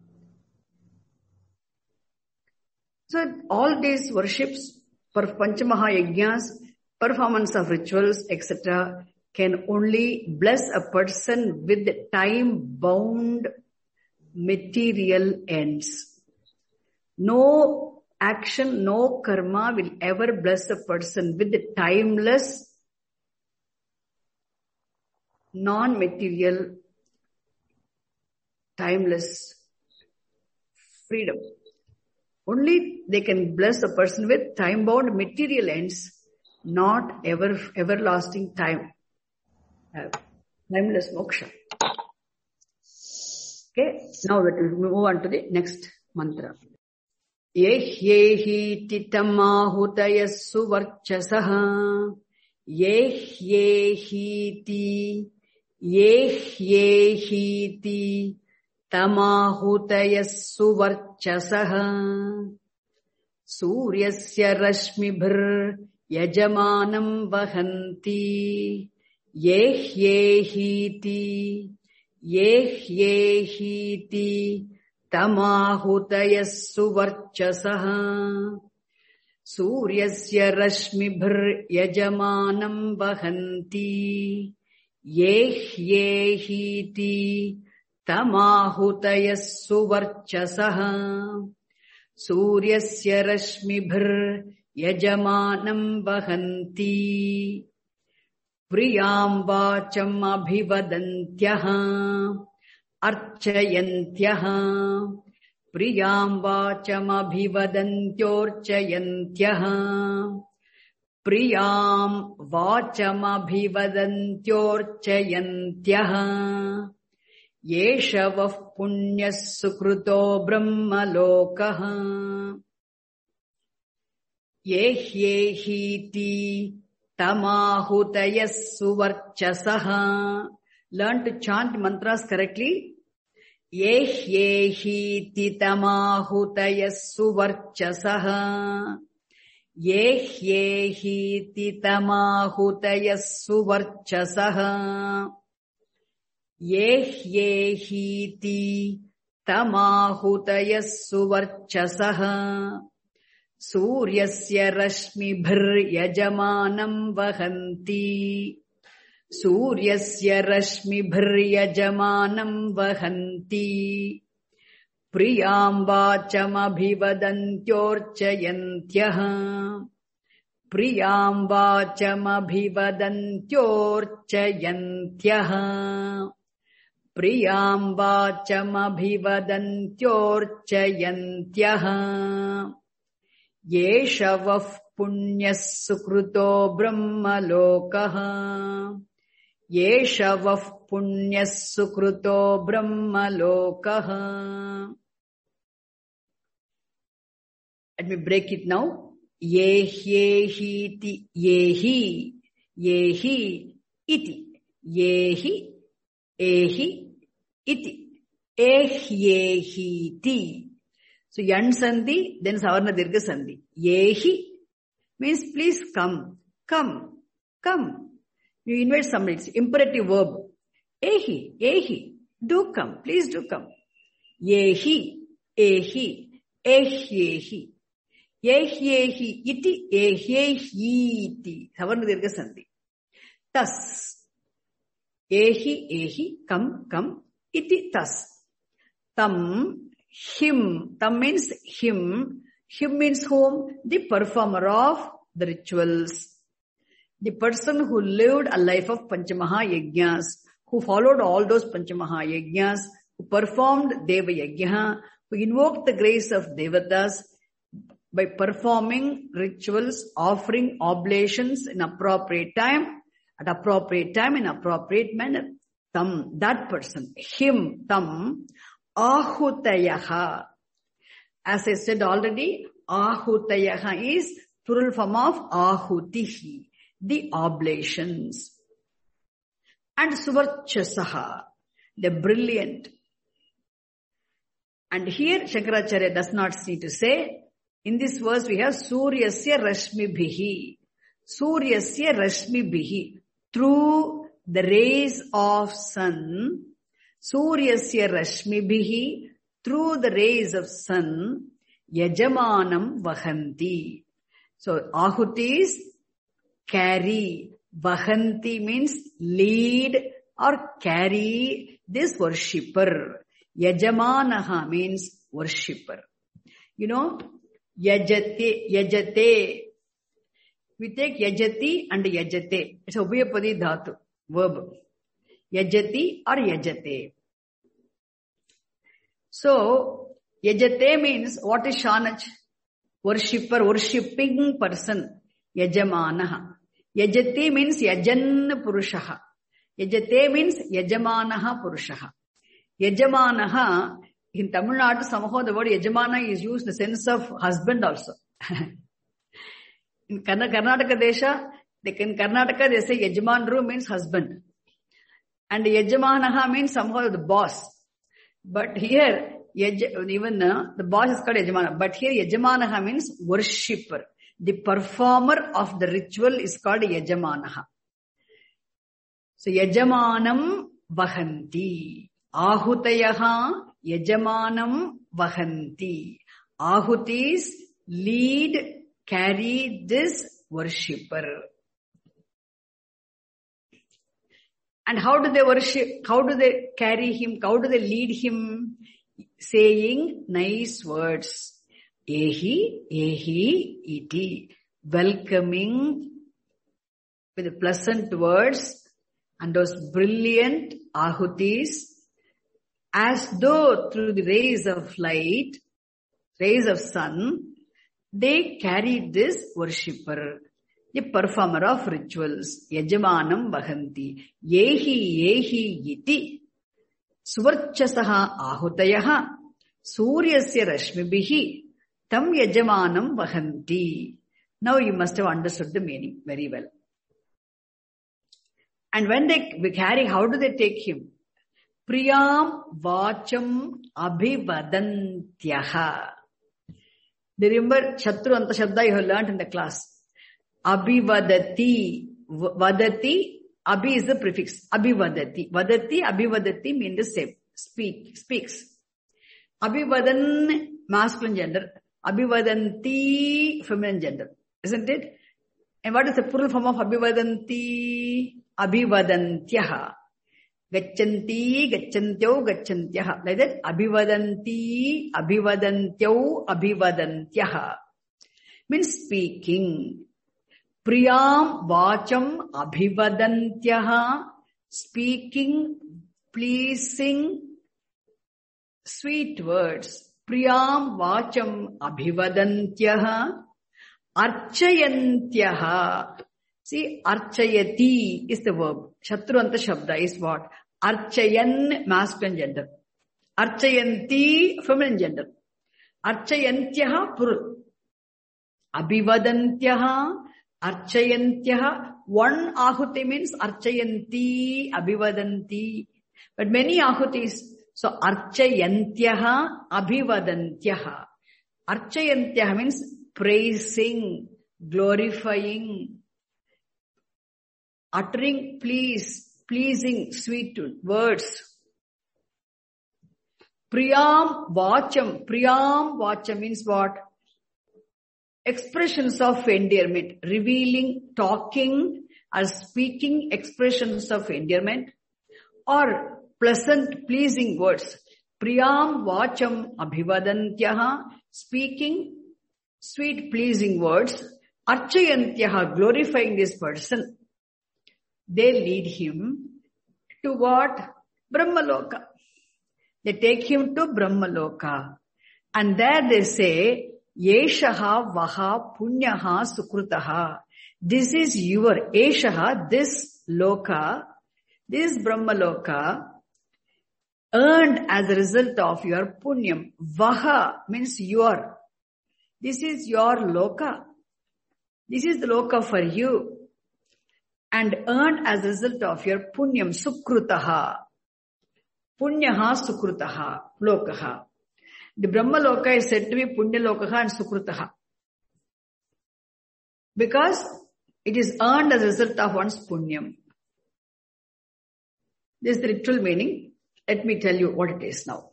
So all these worships, for Panchamaha Yajnas, performance of rituals, et cetera, can only bless a person with time-bound material ends. No action, no karma will ever bless a person with the timeless, non-material, timeless freedom. Only they can bless a person with time-bound material ends, not ever everlasting time, uh, timeless moksha. Okay, now let us move on to the next mantra. Yehyehi titamahutayas suvarchasaha. Yehyehi ti. Yehyehi ti. Tamahutayas suvarchasaha. Suryasya rashmibhir yajamanam vahanti. Yehyehi ti. Yehyehi ti. Tamahutayas suvarchasaha. Suryasya rashmibhir yajamanam vahanti. Yehyehi ti. Tamahutayas suvarchasaha. Suryasya rashmibhir yajamanam vahanti. Priyam vacham abhivadantyaha. Archayantyaha. Priyam vacham abhivadantyorchayantyaha. Priyam vacham abhivadantyorchayantyaha. Yeshavav punyas sukruto brahmalokaha. Yehyehi ti tamahutayas suvarchasaha. Learn to chant mantras correctly. Yehyehi ti tamahutayas suvarchasaha. Yehyehi ti tamahutayas suvarchasaha. Yehyehi ti tamahutayas suvarchasaha. Suryasya rashmibhir yajamanam vahanti. Suryasya rashmibhir yajamanam vahanti. Priyam vacham abhivadantyorchayantyaha. Priyam vacham abhivadantyorchayantyaha. Priyam vacham abhivadantyorchayantyaha. Yeshavav punyas sukruto brahmalokaha. Yeshavav punyas sukruto brahmalokaha. Let me break it now. Yehyehi ti. Yehi. Yehi iti. Yehi. Ehi iti. Ehyehi ti. So yan sandhi, then savarna dirgha sandhi. Yehi means please come, come, come. You invite somebody, it's imperative verb. Ehi, ehi, do come, please do come. Yehi, ehi, ehyehi. Ehyehi iti ehyehi iti. Savarna dirgha sandhi. Tas. Ehi, ehi, come, come. Iti tas. Tam, him. Tam means him. Him means whom? The performer of the rituals. The person who lived a life of Panchamaha Yajnas, who followed all those Panchamaha Yajnas, who performed Deva Yajna, who invoked the grace of Devatas by performing rituals, offering oblations in appropriate time, at appropriate time, in appropriate manner. Tam, that person, him, tam, ahutayaha. As I said already, ahutayaha is plural form of ahutihi, the oblations. And suvarchasaha, the brilliant. And here Shankaracharya does not need to say, in this verse we have Suryasya Rashmibhihi. Suryasya Rashmibhihi. Through the rays of sun, Suryasya Rashmibhihi, through the rays of sun, Yajamanam Vahanti. So Ahutis carry. Vahanti means lead or carry this worshipper. Yajamanaha means worshipper. You know, yajate, yajate. We take yajati and yajate. It's a ubhayapadi dhatu, verb. Yajati or yajate. So, yajate means, what is shanach? Worshipper, worshipping person. Yajamanaha. Yajati means yajan purushaha. Yajate means yajamanaha purushaha. Yajamanaha, in Tamil Nadu, somehow the word yajamana is used in the sense of husband also. In Karnataka Desha, they in Karnataka they say yajamandru means husband. And yajamanaha means somehow the boss. But here, even uh, the boss is called yajamana. But here yajamanaha means worshipper. The performer of the ritual is called yajamanaha. So yajamanam vahanti. Ahutayaha yajamanam vahanti. Ahutis lead, carry this worshipper. And how do they worship? How do they carry him? How do they lead him? Saying nice words. Ehi, ehi, iti. Welcoming with pleasant words and those brilliant ahutis, as though through the rays of light, rays of sun, they carried this worshipper, the performer of rituals. Yajamanam vahanti. Yehi, yehi, iti. Suvarchasaha ahutayaha. Suryasya rashmibihi. Tam yajamanam vahanti. Now you must have understood the meaning very well. And when they carry, how do they take him? Priyam vacham abhivadantyaha. Remember Shatru Anta Shabda you have learnt in the class. Abhivadati. Vadati. Abhi is the prefix. Abhivadati. Vadati, abhivadati mean the same. Speak, speaks. Abhivadan, masculine gender. Abhivadanti, feminine gender. Isn't it? And what is the plural form of Abhivadanti? Abhivadantyaha. Gachanti, gachantyo, gachantyaha. Like that. Abhivadanti, abhivadantyo, abhivadantyaha. Means speaking. Priyam vacham abhivadantyaha. Speaking, pleasing, sweet words. Priyam vacham abhivadantyaha. Archayantyaha. See, archayati is the verb. Shatru Anta Shabda is what? Archayan, masculine gender. Archayanti, feminine gender. Archayantyaha, plural. Abhivadantyaha, archayantyaha. One ahuti means archayanti, abhivadanti. But many ahutis. So, archayantyaha, abhivadantyaha. Archayantyaha means praising, glorifying, uttering please, pleasing, sweet words. Priyam vacham. Priyam vacham means what? expressions of endearment, revealing, talking or speaking expressions of endearment, or pleasant, pleasing words. Priyam vacham abhivadantyaha, speaking sweet, pleasing words. Archayantyaha, glorifying this person. They lead him to what? Brahmaloka. They take him to Brahmaloka. And there they say, Yeshaha vaha punyaha sukrutaha. This is your, Yeshaha, this loka, this Brahmaloka, earned as a result of your punyam. Vaha means your. This is your loka. This is the loka for you. And earned as a result of your punyam, sukrutaha. Punyaha sukrutaha, lokaha. The Brahma Loka is said to be Punya Lokaha and Sukrutaha. Because it is earned as a result of one's punyam. This is the literal meaning. Let me tell you what it is now.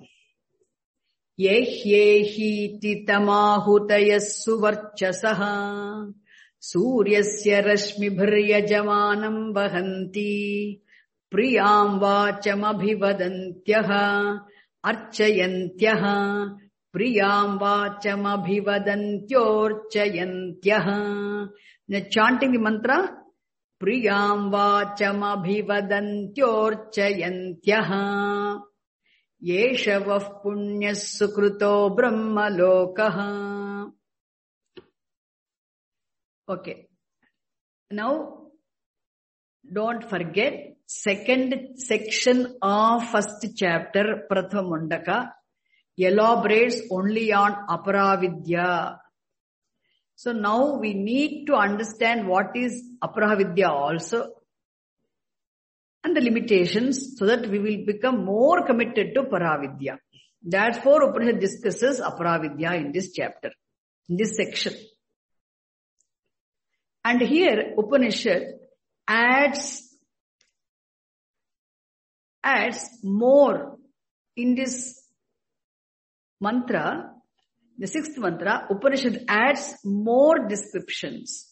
Yehyehi titamahutayas suvarchasaha suryasya rashmibhiryajamanam vahanti priyam vacham abhivadantyaha archayantyaha priyam vacham abhivadantyorchayantyaha. Now chanting the mantra, priyam vacham abhivadantyorchayantyaha yeshavav punyas sukruto brahmalokaha. Okay. Now, don't forget second section of first chapter, Prathama Mundaka, elaborates only on Aparavidya. So now we need to understand what is Aparavidya also and the limitations so that we will become more committed to Paravidya. Therefore, Upanishad discusses Aparavidya in this chapter, in this section. And here Upanishad adds adds more in this mantra, the sixth mantra. Upanishad adds more descriptions.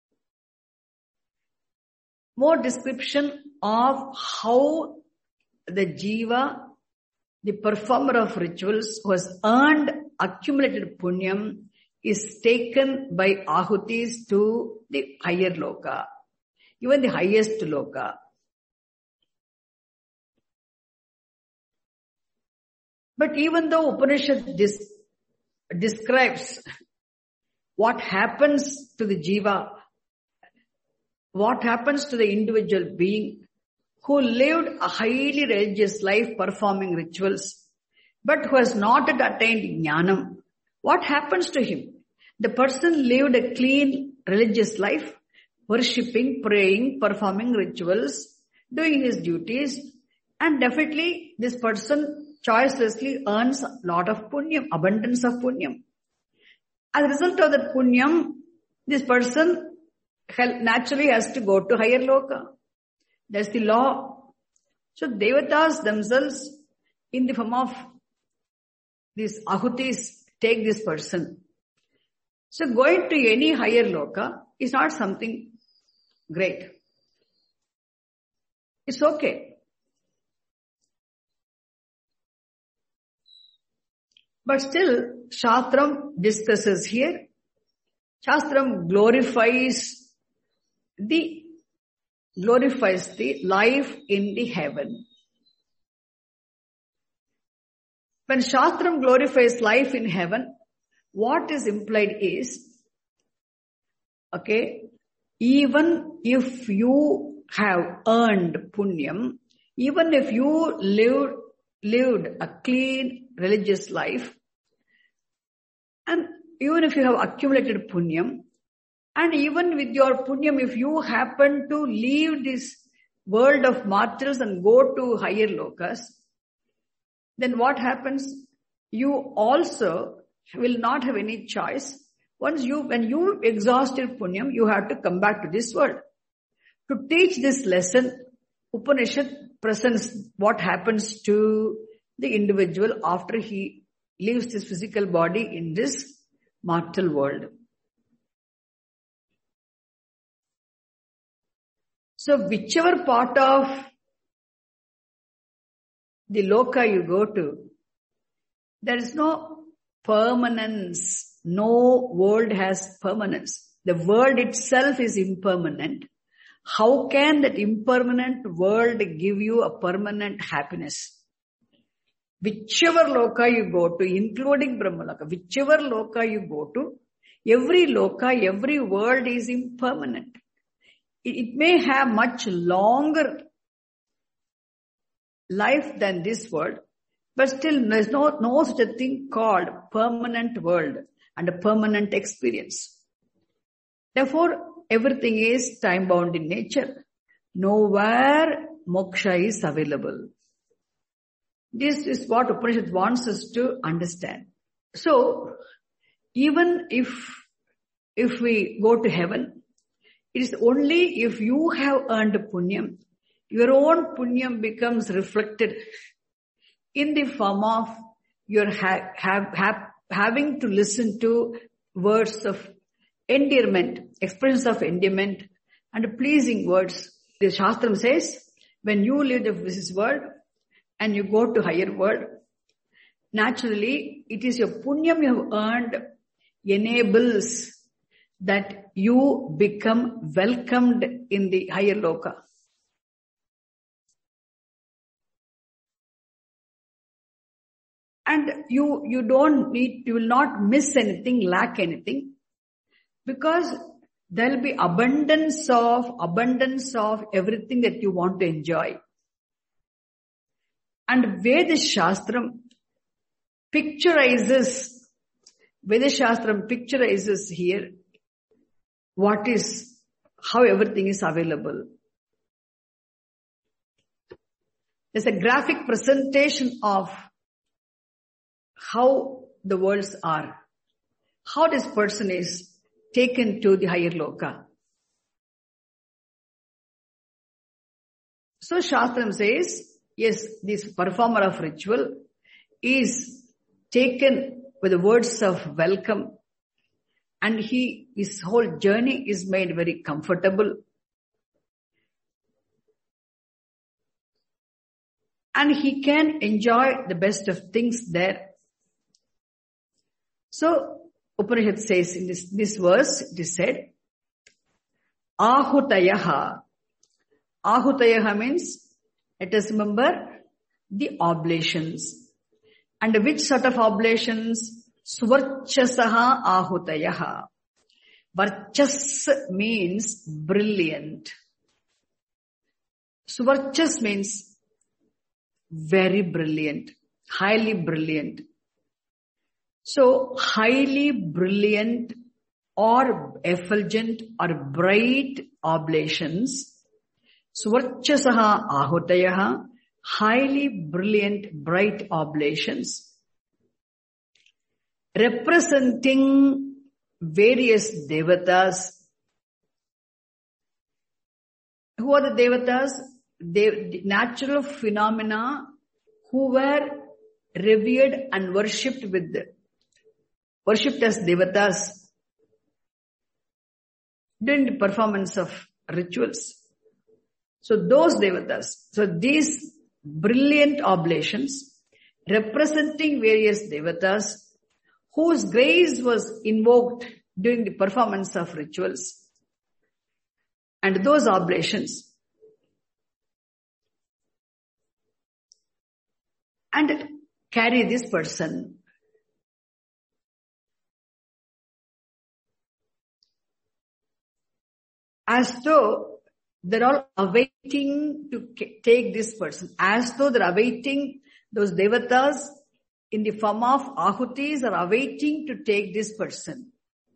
More description of how the jiva, the performer of rituals who has earned accumulated punyam, is taken by ahutis to the higher loka, even the highest loka. But even though Upanishad dis- describes what happens to the jiva, what happens to the individual being who lived a highly religious life performing rituals, but who has not yet attained jnanam, what happens to him? The person lived a clean religious life, worshipping, praying, performing rituals, doing his duties, and definitely this person choicelessly earns a lot of punyam, abundance of punyam. As a result of that punyam, this person naturally has to go to higher loka. That's the law. So devatas themselves, in the form of these ahutis, take this person. So going to any higher loka is not something great. It's okay. But still, Shastram discusses here. Shastram glorifies the glorifies the life in the heaven. When Shastram glorifies life in heaven, what is implied is, okay, even if you have earned punyam, even if you lived, lived a clean religious life, and even if you have accumulated punyam, and even with your punyam, if you happen to leave this world of mortals and go to higher lokas, then what happens? You also will not have any choice. Once you, when you exhaust your punyam, you have to come back to this world. To teach this lesson, Upanishad presents what happens to the individual after he leaves this physical body in this mortal world. So whichever part of the loka you go to, there is no permanence. No world has permanence. The world itself is impermanent. How can that impermanent world give you a permanent happiness? Whichever loka you go to, including Brahmaloka, whichever loka you go to, every loka, every world is impermanent. It, it may have much longer life than this world, but still there is no, no such a thing called permanent world and a permanent experience. Therefore, everything is time-bound in nature. Nowhere moksha is available. This is what Upanishad wants us to understand. So, even if, if we go to heaven, it is only if you have earned punyam, your own punyam becomes reflected in the form of your ha- have, have, having to listen to words of endearment, expressions of endearment and pleasing words. The Shastram says, when you leave this world and you go to higher world, naturally it is your punyam you have earned enables that you become welcomed in the higher loka. And you, you don't need, you will not miss anything, lack anything, because there will be abundance of, abundance of everything that you want to enjoy. And Veda Shastram picturizes, Veda Shastram picturizes here what is, how everything is available. There's a graphic presentation of how the worlds are, how this person is taken to the higher loka. So Shastram says, yes, this performer of ritual is taken with the words of welcome, and he, his whole journey is made very comfortable. And he can enjoy the best of things there. So, Upanishad says in this, this verse, it is said, Ahutayaha. Ahutayaha means, let us remember, the oblations. And which sort of oblations? Swarchasaha ahutayaha. Varchas means brilliant. Swarchas means very brilliant, highly brilliant. So, highly brilliant or effulgent or bright oblations, Swarchasaha ahutayaha, highly brilliant, bright oblations, representing various devatas. Who are the devatas? They, natural phenomena who were revered and worshipped with worshipped as devatas during the performance of rituals. So those devatas, so these brilliant oblations representing various devatas whose grace was invoked during the performance of rituals, and those oblations and carry this person as though they're all awaiting to take this person, as though they're awaiting, those devatas in the form of ahutis are awaiting to take this person.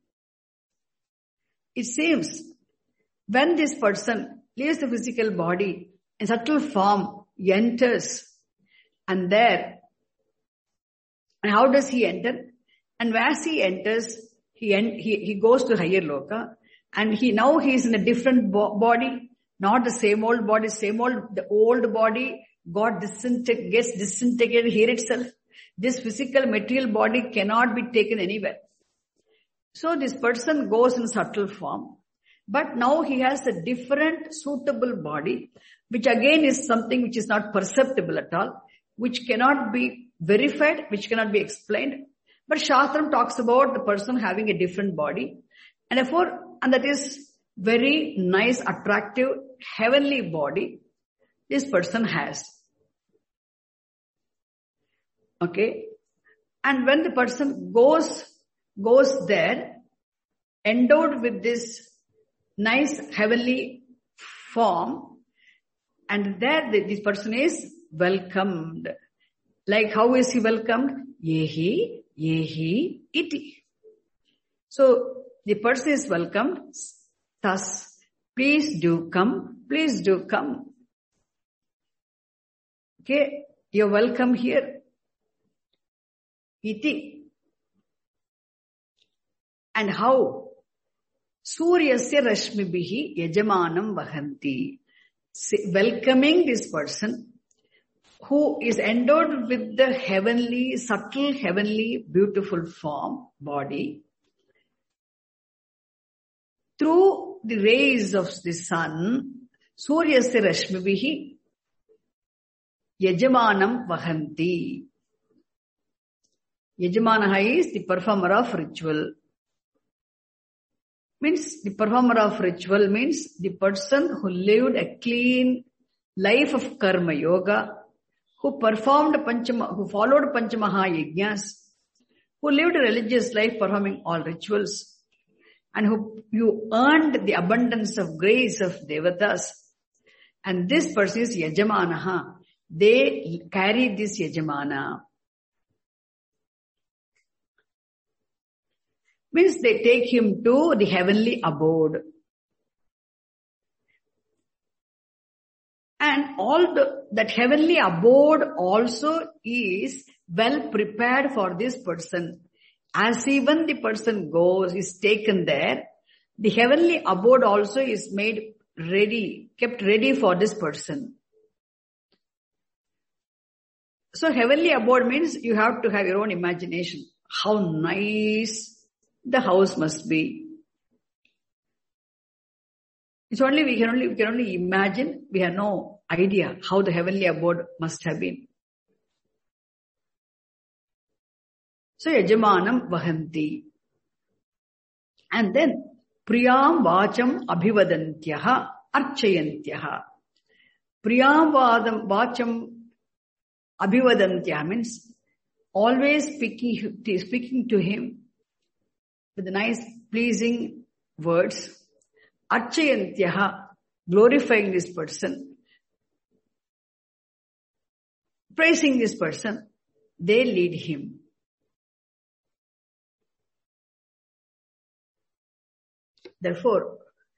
It seems when this person leaves the physical body in subtle form, enters, and there, and how does he enter? And as he enters, he, en- he, he goes to higher loka, and he, now he is in a different bo- body, not the same old body, same old, the old body got disintegrated, gets disintegrated here itself. This physical material body cannot be taken anywhere. So this person goes in subtle form, But now he has a different suitable body, which again is something which is not perceptible at all, which cannot be verified, which cannot be explained. But Shastram talks about the person having a different body. And therefore, and that is very nice, attractive, heavenly body this person has. Okay. And when the person goes, goes there, endowed with this nice heavenly form, and there this person is welcomed. Like how is he welcomed? Yehi, yehi, iti. So the person is welcomed. Thus, please do come, please do come. Okay, you're welcome here. Iti. And how? Suryasya rashmibihi yajamanam vahanti. Welcoming this person who is endowed with the heavenly, subtle, heavenly, beautiful form, body, through the rays of the sun, Suryasya rashmibihi yajamanam vahanti. Yajamanaha is the performer of ritual. Means the performer of ritual means the person who lived a clean life of karma yoga, who performed panchama, who followed panchamaha yajnas, who lived a religious life performing all rituals, and who you earned the abundance of grace of devatas. And this person is yajamanaha. They carry this yajamana. Means they take him to the heavenly abode. And all the, that heavenly abode also is well prepared for this person. As even the person goes, is taken there, the heavenly abode also is made ready, kept ready for this person. So heavenly abode means you have to have your own imagination. How nice the house must be. It's only, we can only, we can only imagine. We have no idea how the heavenly abode must have been. So, Yajamanam Vahanti. And then, Priyam Vacham Abhivadantyaha Archayantyaha. Priyam Vacham Abhivadantyaha means always speaking, speaking to him with nice, pleasing words. Archayantyaha, glorifying this person. Praising this person. They lead him. Therefore,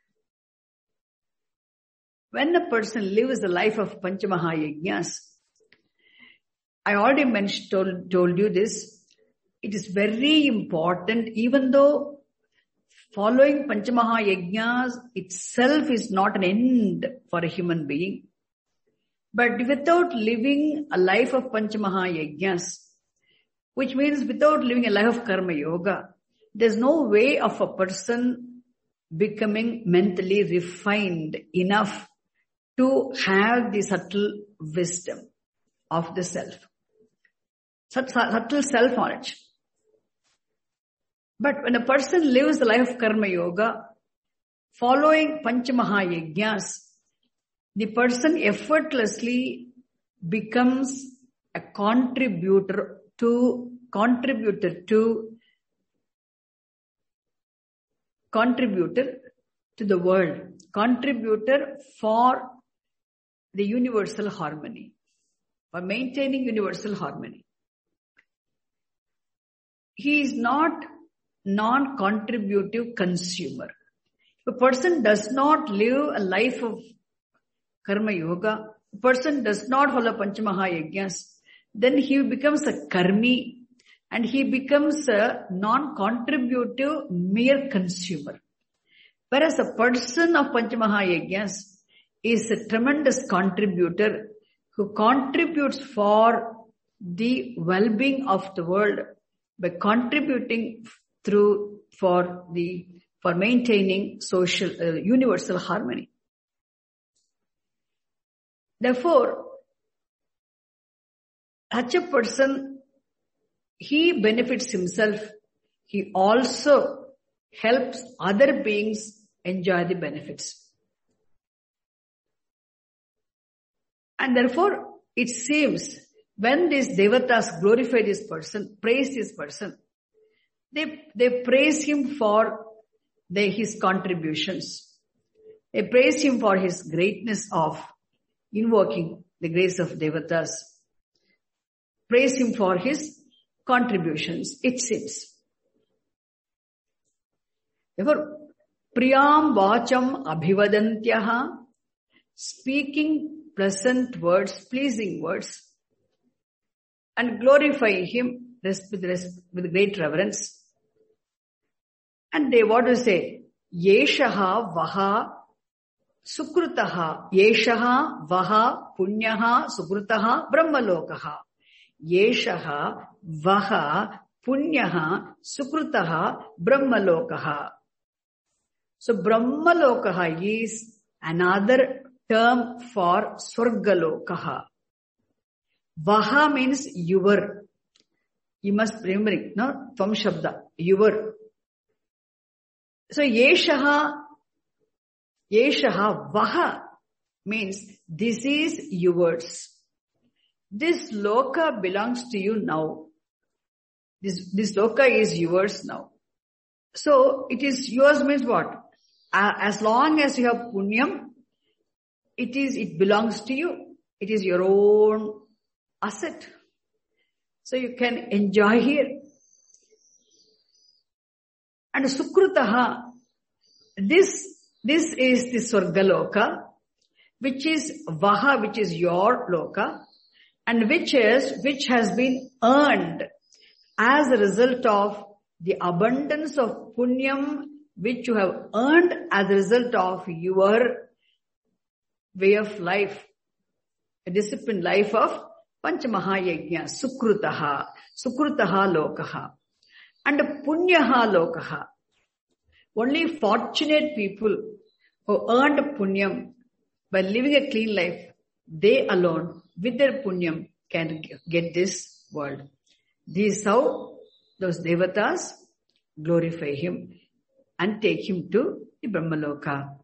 when a person lives the life of Panchamaha Yajnas, I already mentioned, told, told you this, it is very important, even though following Panchamaha Yajnas itself is not an end for a human being. But without living a life of Panchamaha Yajnas, which means without living a life of Karma Yoga, there's no way of a person becoming mentally refined enough to have the subtle wisdom of the self. Subtle self-knowledge. But when a person lives the life of Karma Yoga, following Panchamaha Yajnas, the person effortlessly becomes a contributor to, contributor to, contributor to the world, contributor for the universal harmony, for maintaining universal harmony. He is not non-contributive consumer. If a person does not live a life of Karma Yoga, a person does not follow Panchamaha Yajnas, then he becomes a karmi and he becomes a non-contributive mere consumer. Whereas a person of Panchamaha Yajnas is a tremendous contributor who contributes for the well-being of the world by contributing through for the for maintaining social, uh, universal harmony. Therefore, such a person, he benefits himself. He also helps other beings enjoy the benefits. And therefore, it seems when these devatas glorify this person, praise this person, they, they praise him for the, his contributions. They praise him for his greatness of invoking the grace of devatas. Praise him for his contributions, it seems. Therefore, priyam vacham abhivadantyaha, speaking pleasant words, pleasing words, and glorify him with, with great reverence. And they want to say, yeshaha vaha sukrutaha, yeshaha vaha punyaha sukrutaha brahmalokaha, yeshaha vaha punyaha sukrutaha brahmalokaha. So brahmalokaha is another term for swargalokaha. Vaha means your. You must remember it, no? Tvam shabda, your. So yeshaha, yeshaha vaha means this is yours. This loka belongs to you now. This, this loka is yours now. So it is yours means what? Uh, as long as you have punyam, it is, it belongs to you. It is your own asset. So you can enjoy here. And sukrutaha, this, this is the swargaloka, which is vaha, which is your loka, and which is, which has been earned as a result of the abundance of punyam, which you have earned as a result of your way of life, a disciplined life of Panchamahayajna, Sukrutaha, Sukrutaha Lokaha, and Punyaha Lokaha. Only fortunate people who earned punyam by living a clean life, they alone, with their punyam, can get this world. This is how those devatas glorify him and take him to the Brahmaloka.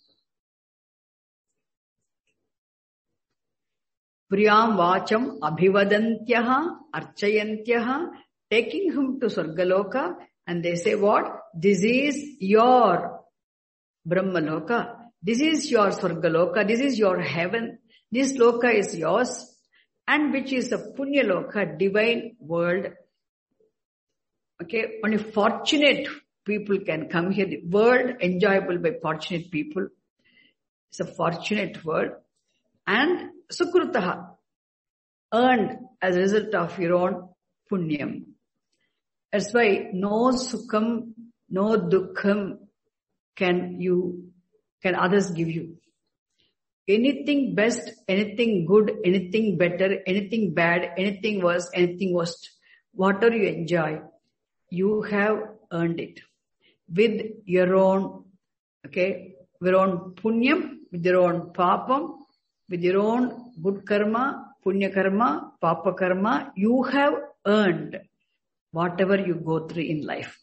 Priyam vacham abhivadantyaha archayantyaha, taking him to Swargaloka, and they say what? This is your Brahmaloka. This is your Swargaloka. This is your heaven. This loka is yours, and which is a Punyaloka, divine world. Okay, only fortunate people can come here. The world enjoyable by fortunate people. It's a fortunate world. And Sukrutaha, earned as a result of your own punyam. That's why no sukham, no dukkham can you, can others give you. Anything best, anything good, anything better, anything bad, anything worse, anything worst, whatever you enjoy, you have earned it with your own, okay, your own punyam, with your own papam, with your own good karma, punya karma, papa karma, you have earned whatever you go through in life.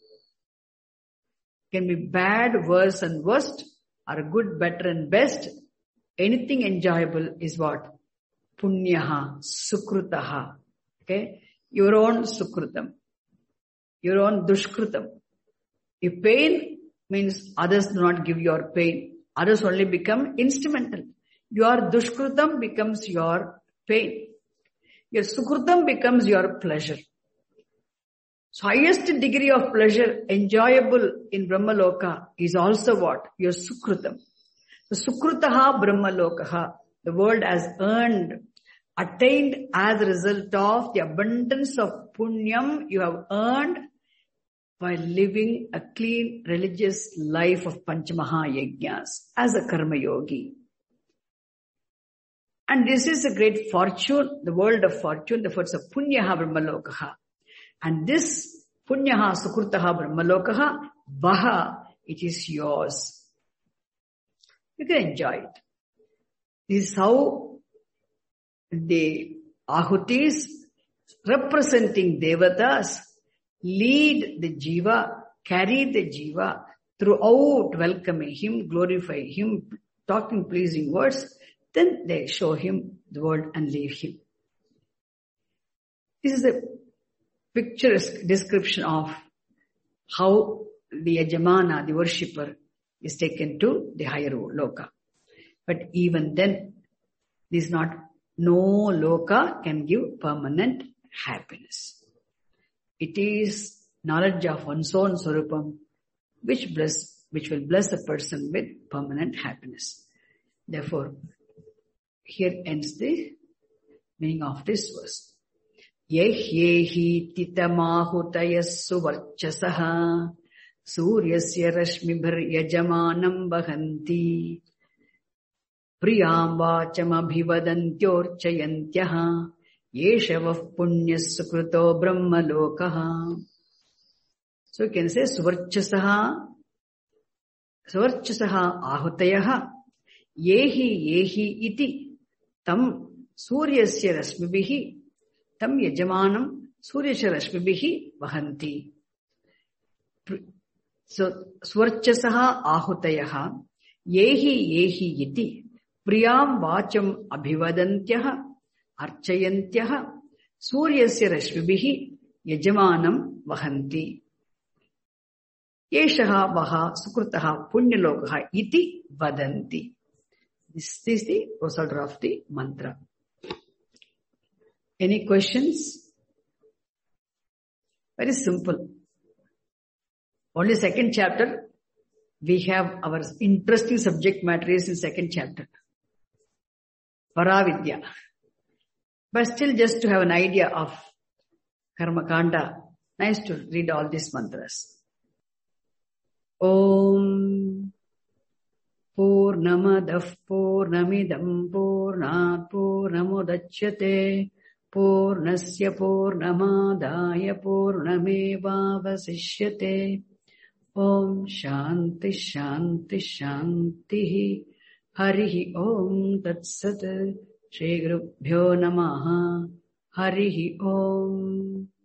Can be bad, worse and worst, or good, better and best. Anything enjoyable is what? Punyaha, sukrutaha. Okay? Your own sukrutam. Your own dushkrutam. If pain means others do not give your pain. Others only become instrumental. Your dushkrutam becomes your pain. Your sukrutam becomes your pleasure. So highest degree of pleasure enjoyable in Brahmaloka is also what? Your sukrutam. The sukrutaha Brahmalokaha, the world has earned, attained as a result of the abundance of punyam you have earned by living a clean religious life of Panchamahayajnas as a karma yogi. And this is a great fortune, the world of fortune, therefore it's a punyaha Brahmalokaha. And this punyaha sukrutaha Brahmalokaha, vaha, It is yours. You can enjoy it. This is how the Ahutis representing Devatas lead the Jiva, carry the Jiva throughout, welcoming him, glorify him, talking pleasing words. Then they show him the world and leave him. This is a picturesque description of how the Yajamana, the worshipper, is taken to the higher loka. But even then, this is not, no loka can give permanent happiness. It is knowledge of one's own Swarupam which bless, which will bless a person with permanent happiness. Therefore, here ends the meaning of this verse. Yehyehi titamahutayas suvarchasaha suryasya rashmibhar yajamanam bahanti priyam vacham abhivadantyorchayantyaha yeshavav punyas sukruto brahmalokaha. So you can say suvarchasaha, suvarchasaha ahutayaha yehi yehi iti tam suryasya rashmibihi tam yajamanam suryasya rashmibihi vahanti. So suvarchasaha ahutayaha yehi yehi iti priyam vacham abhivadantyaha archayantyaha suryasya rashmibihi yajamanam vahanti. Yeshaha vaha sukrutaha punyalokaha iti vadanti. This is the procedure of the mantra. Any questions? Very simple. Only second chapter, we have our interesting subject matter is in second chapter. Paravidya. But still just to have an idea of Karma Kanda, nice to read all these mantras. Om Purnamadav Purnamidam Purnat Purnamudachyate Purnasya Purnamadaya Purnamevavasishyate. Om Shanti Shanti Shanti Harihi Om Tat Sat Shri Gurubhyo Namaha Harihi Om.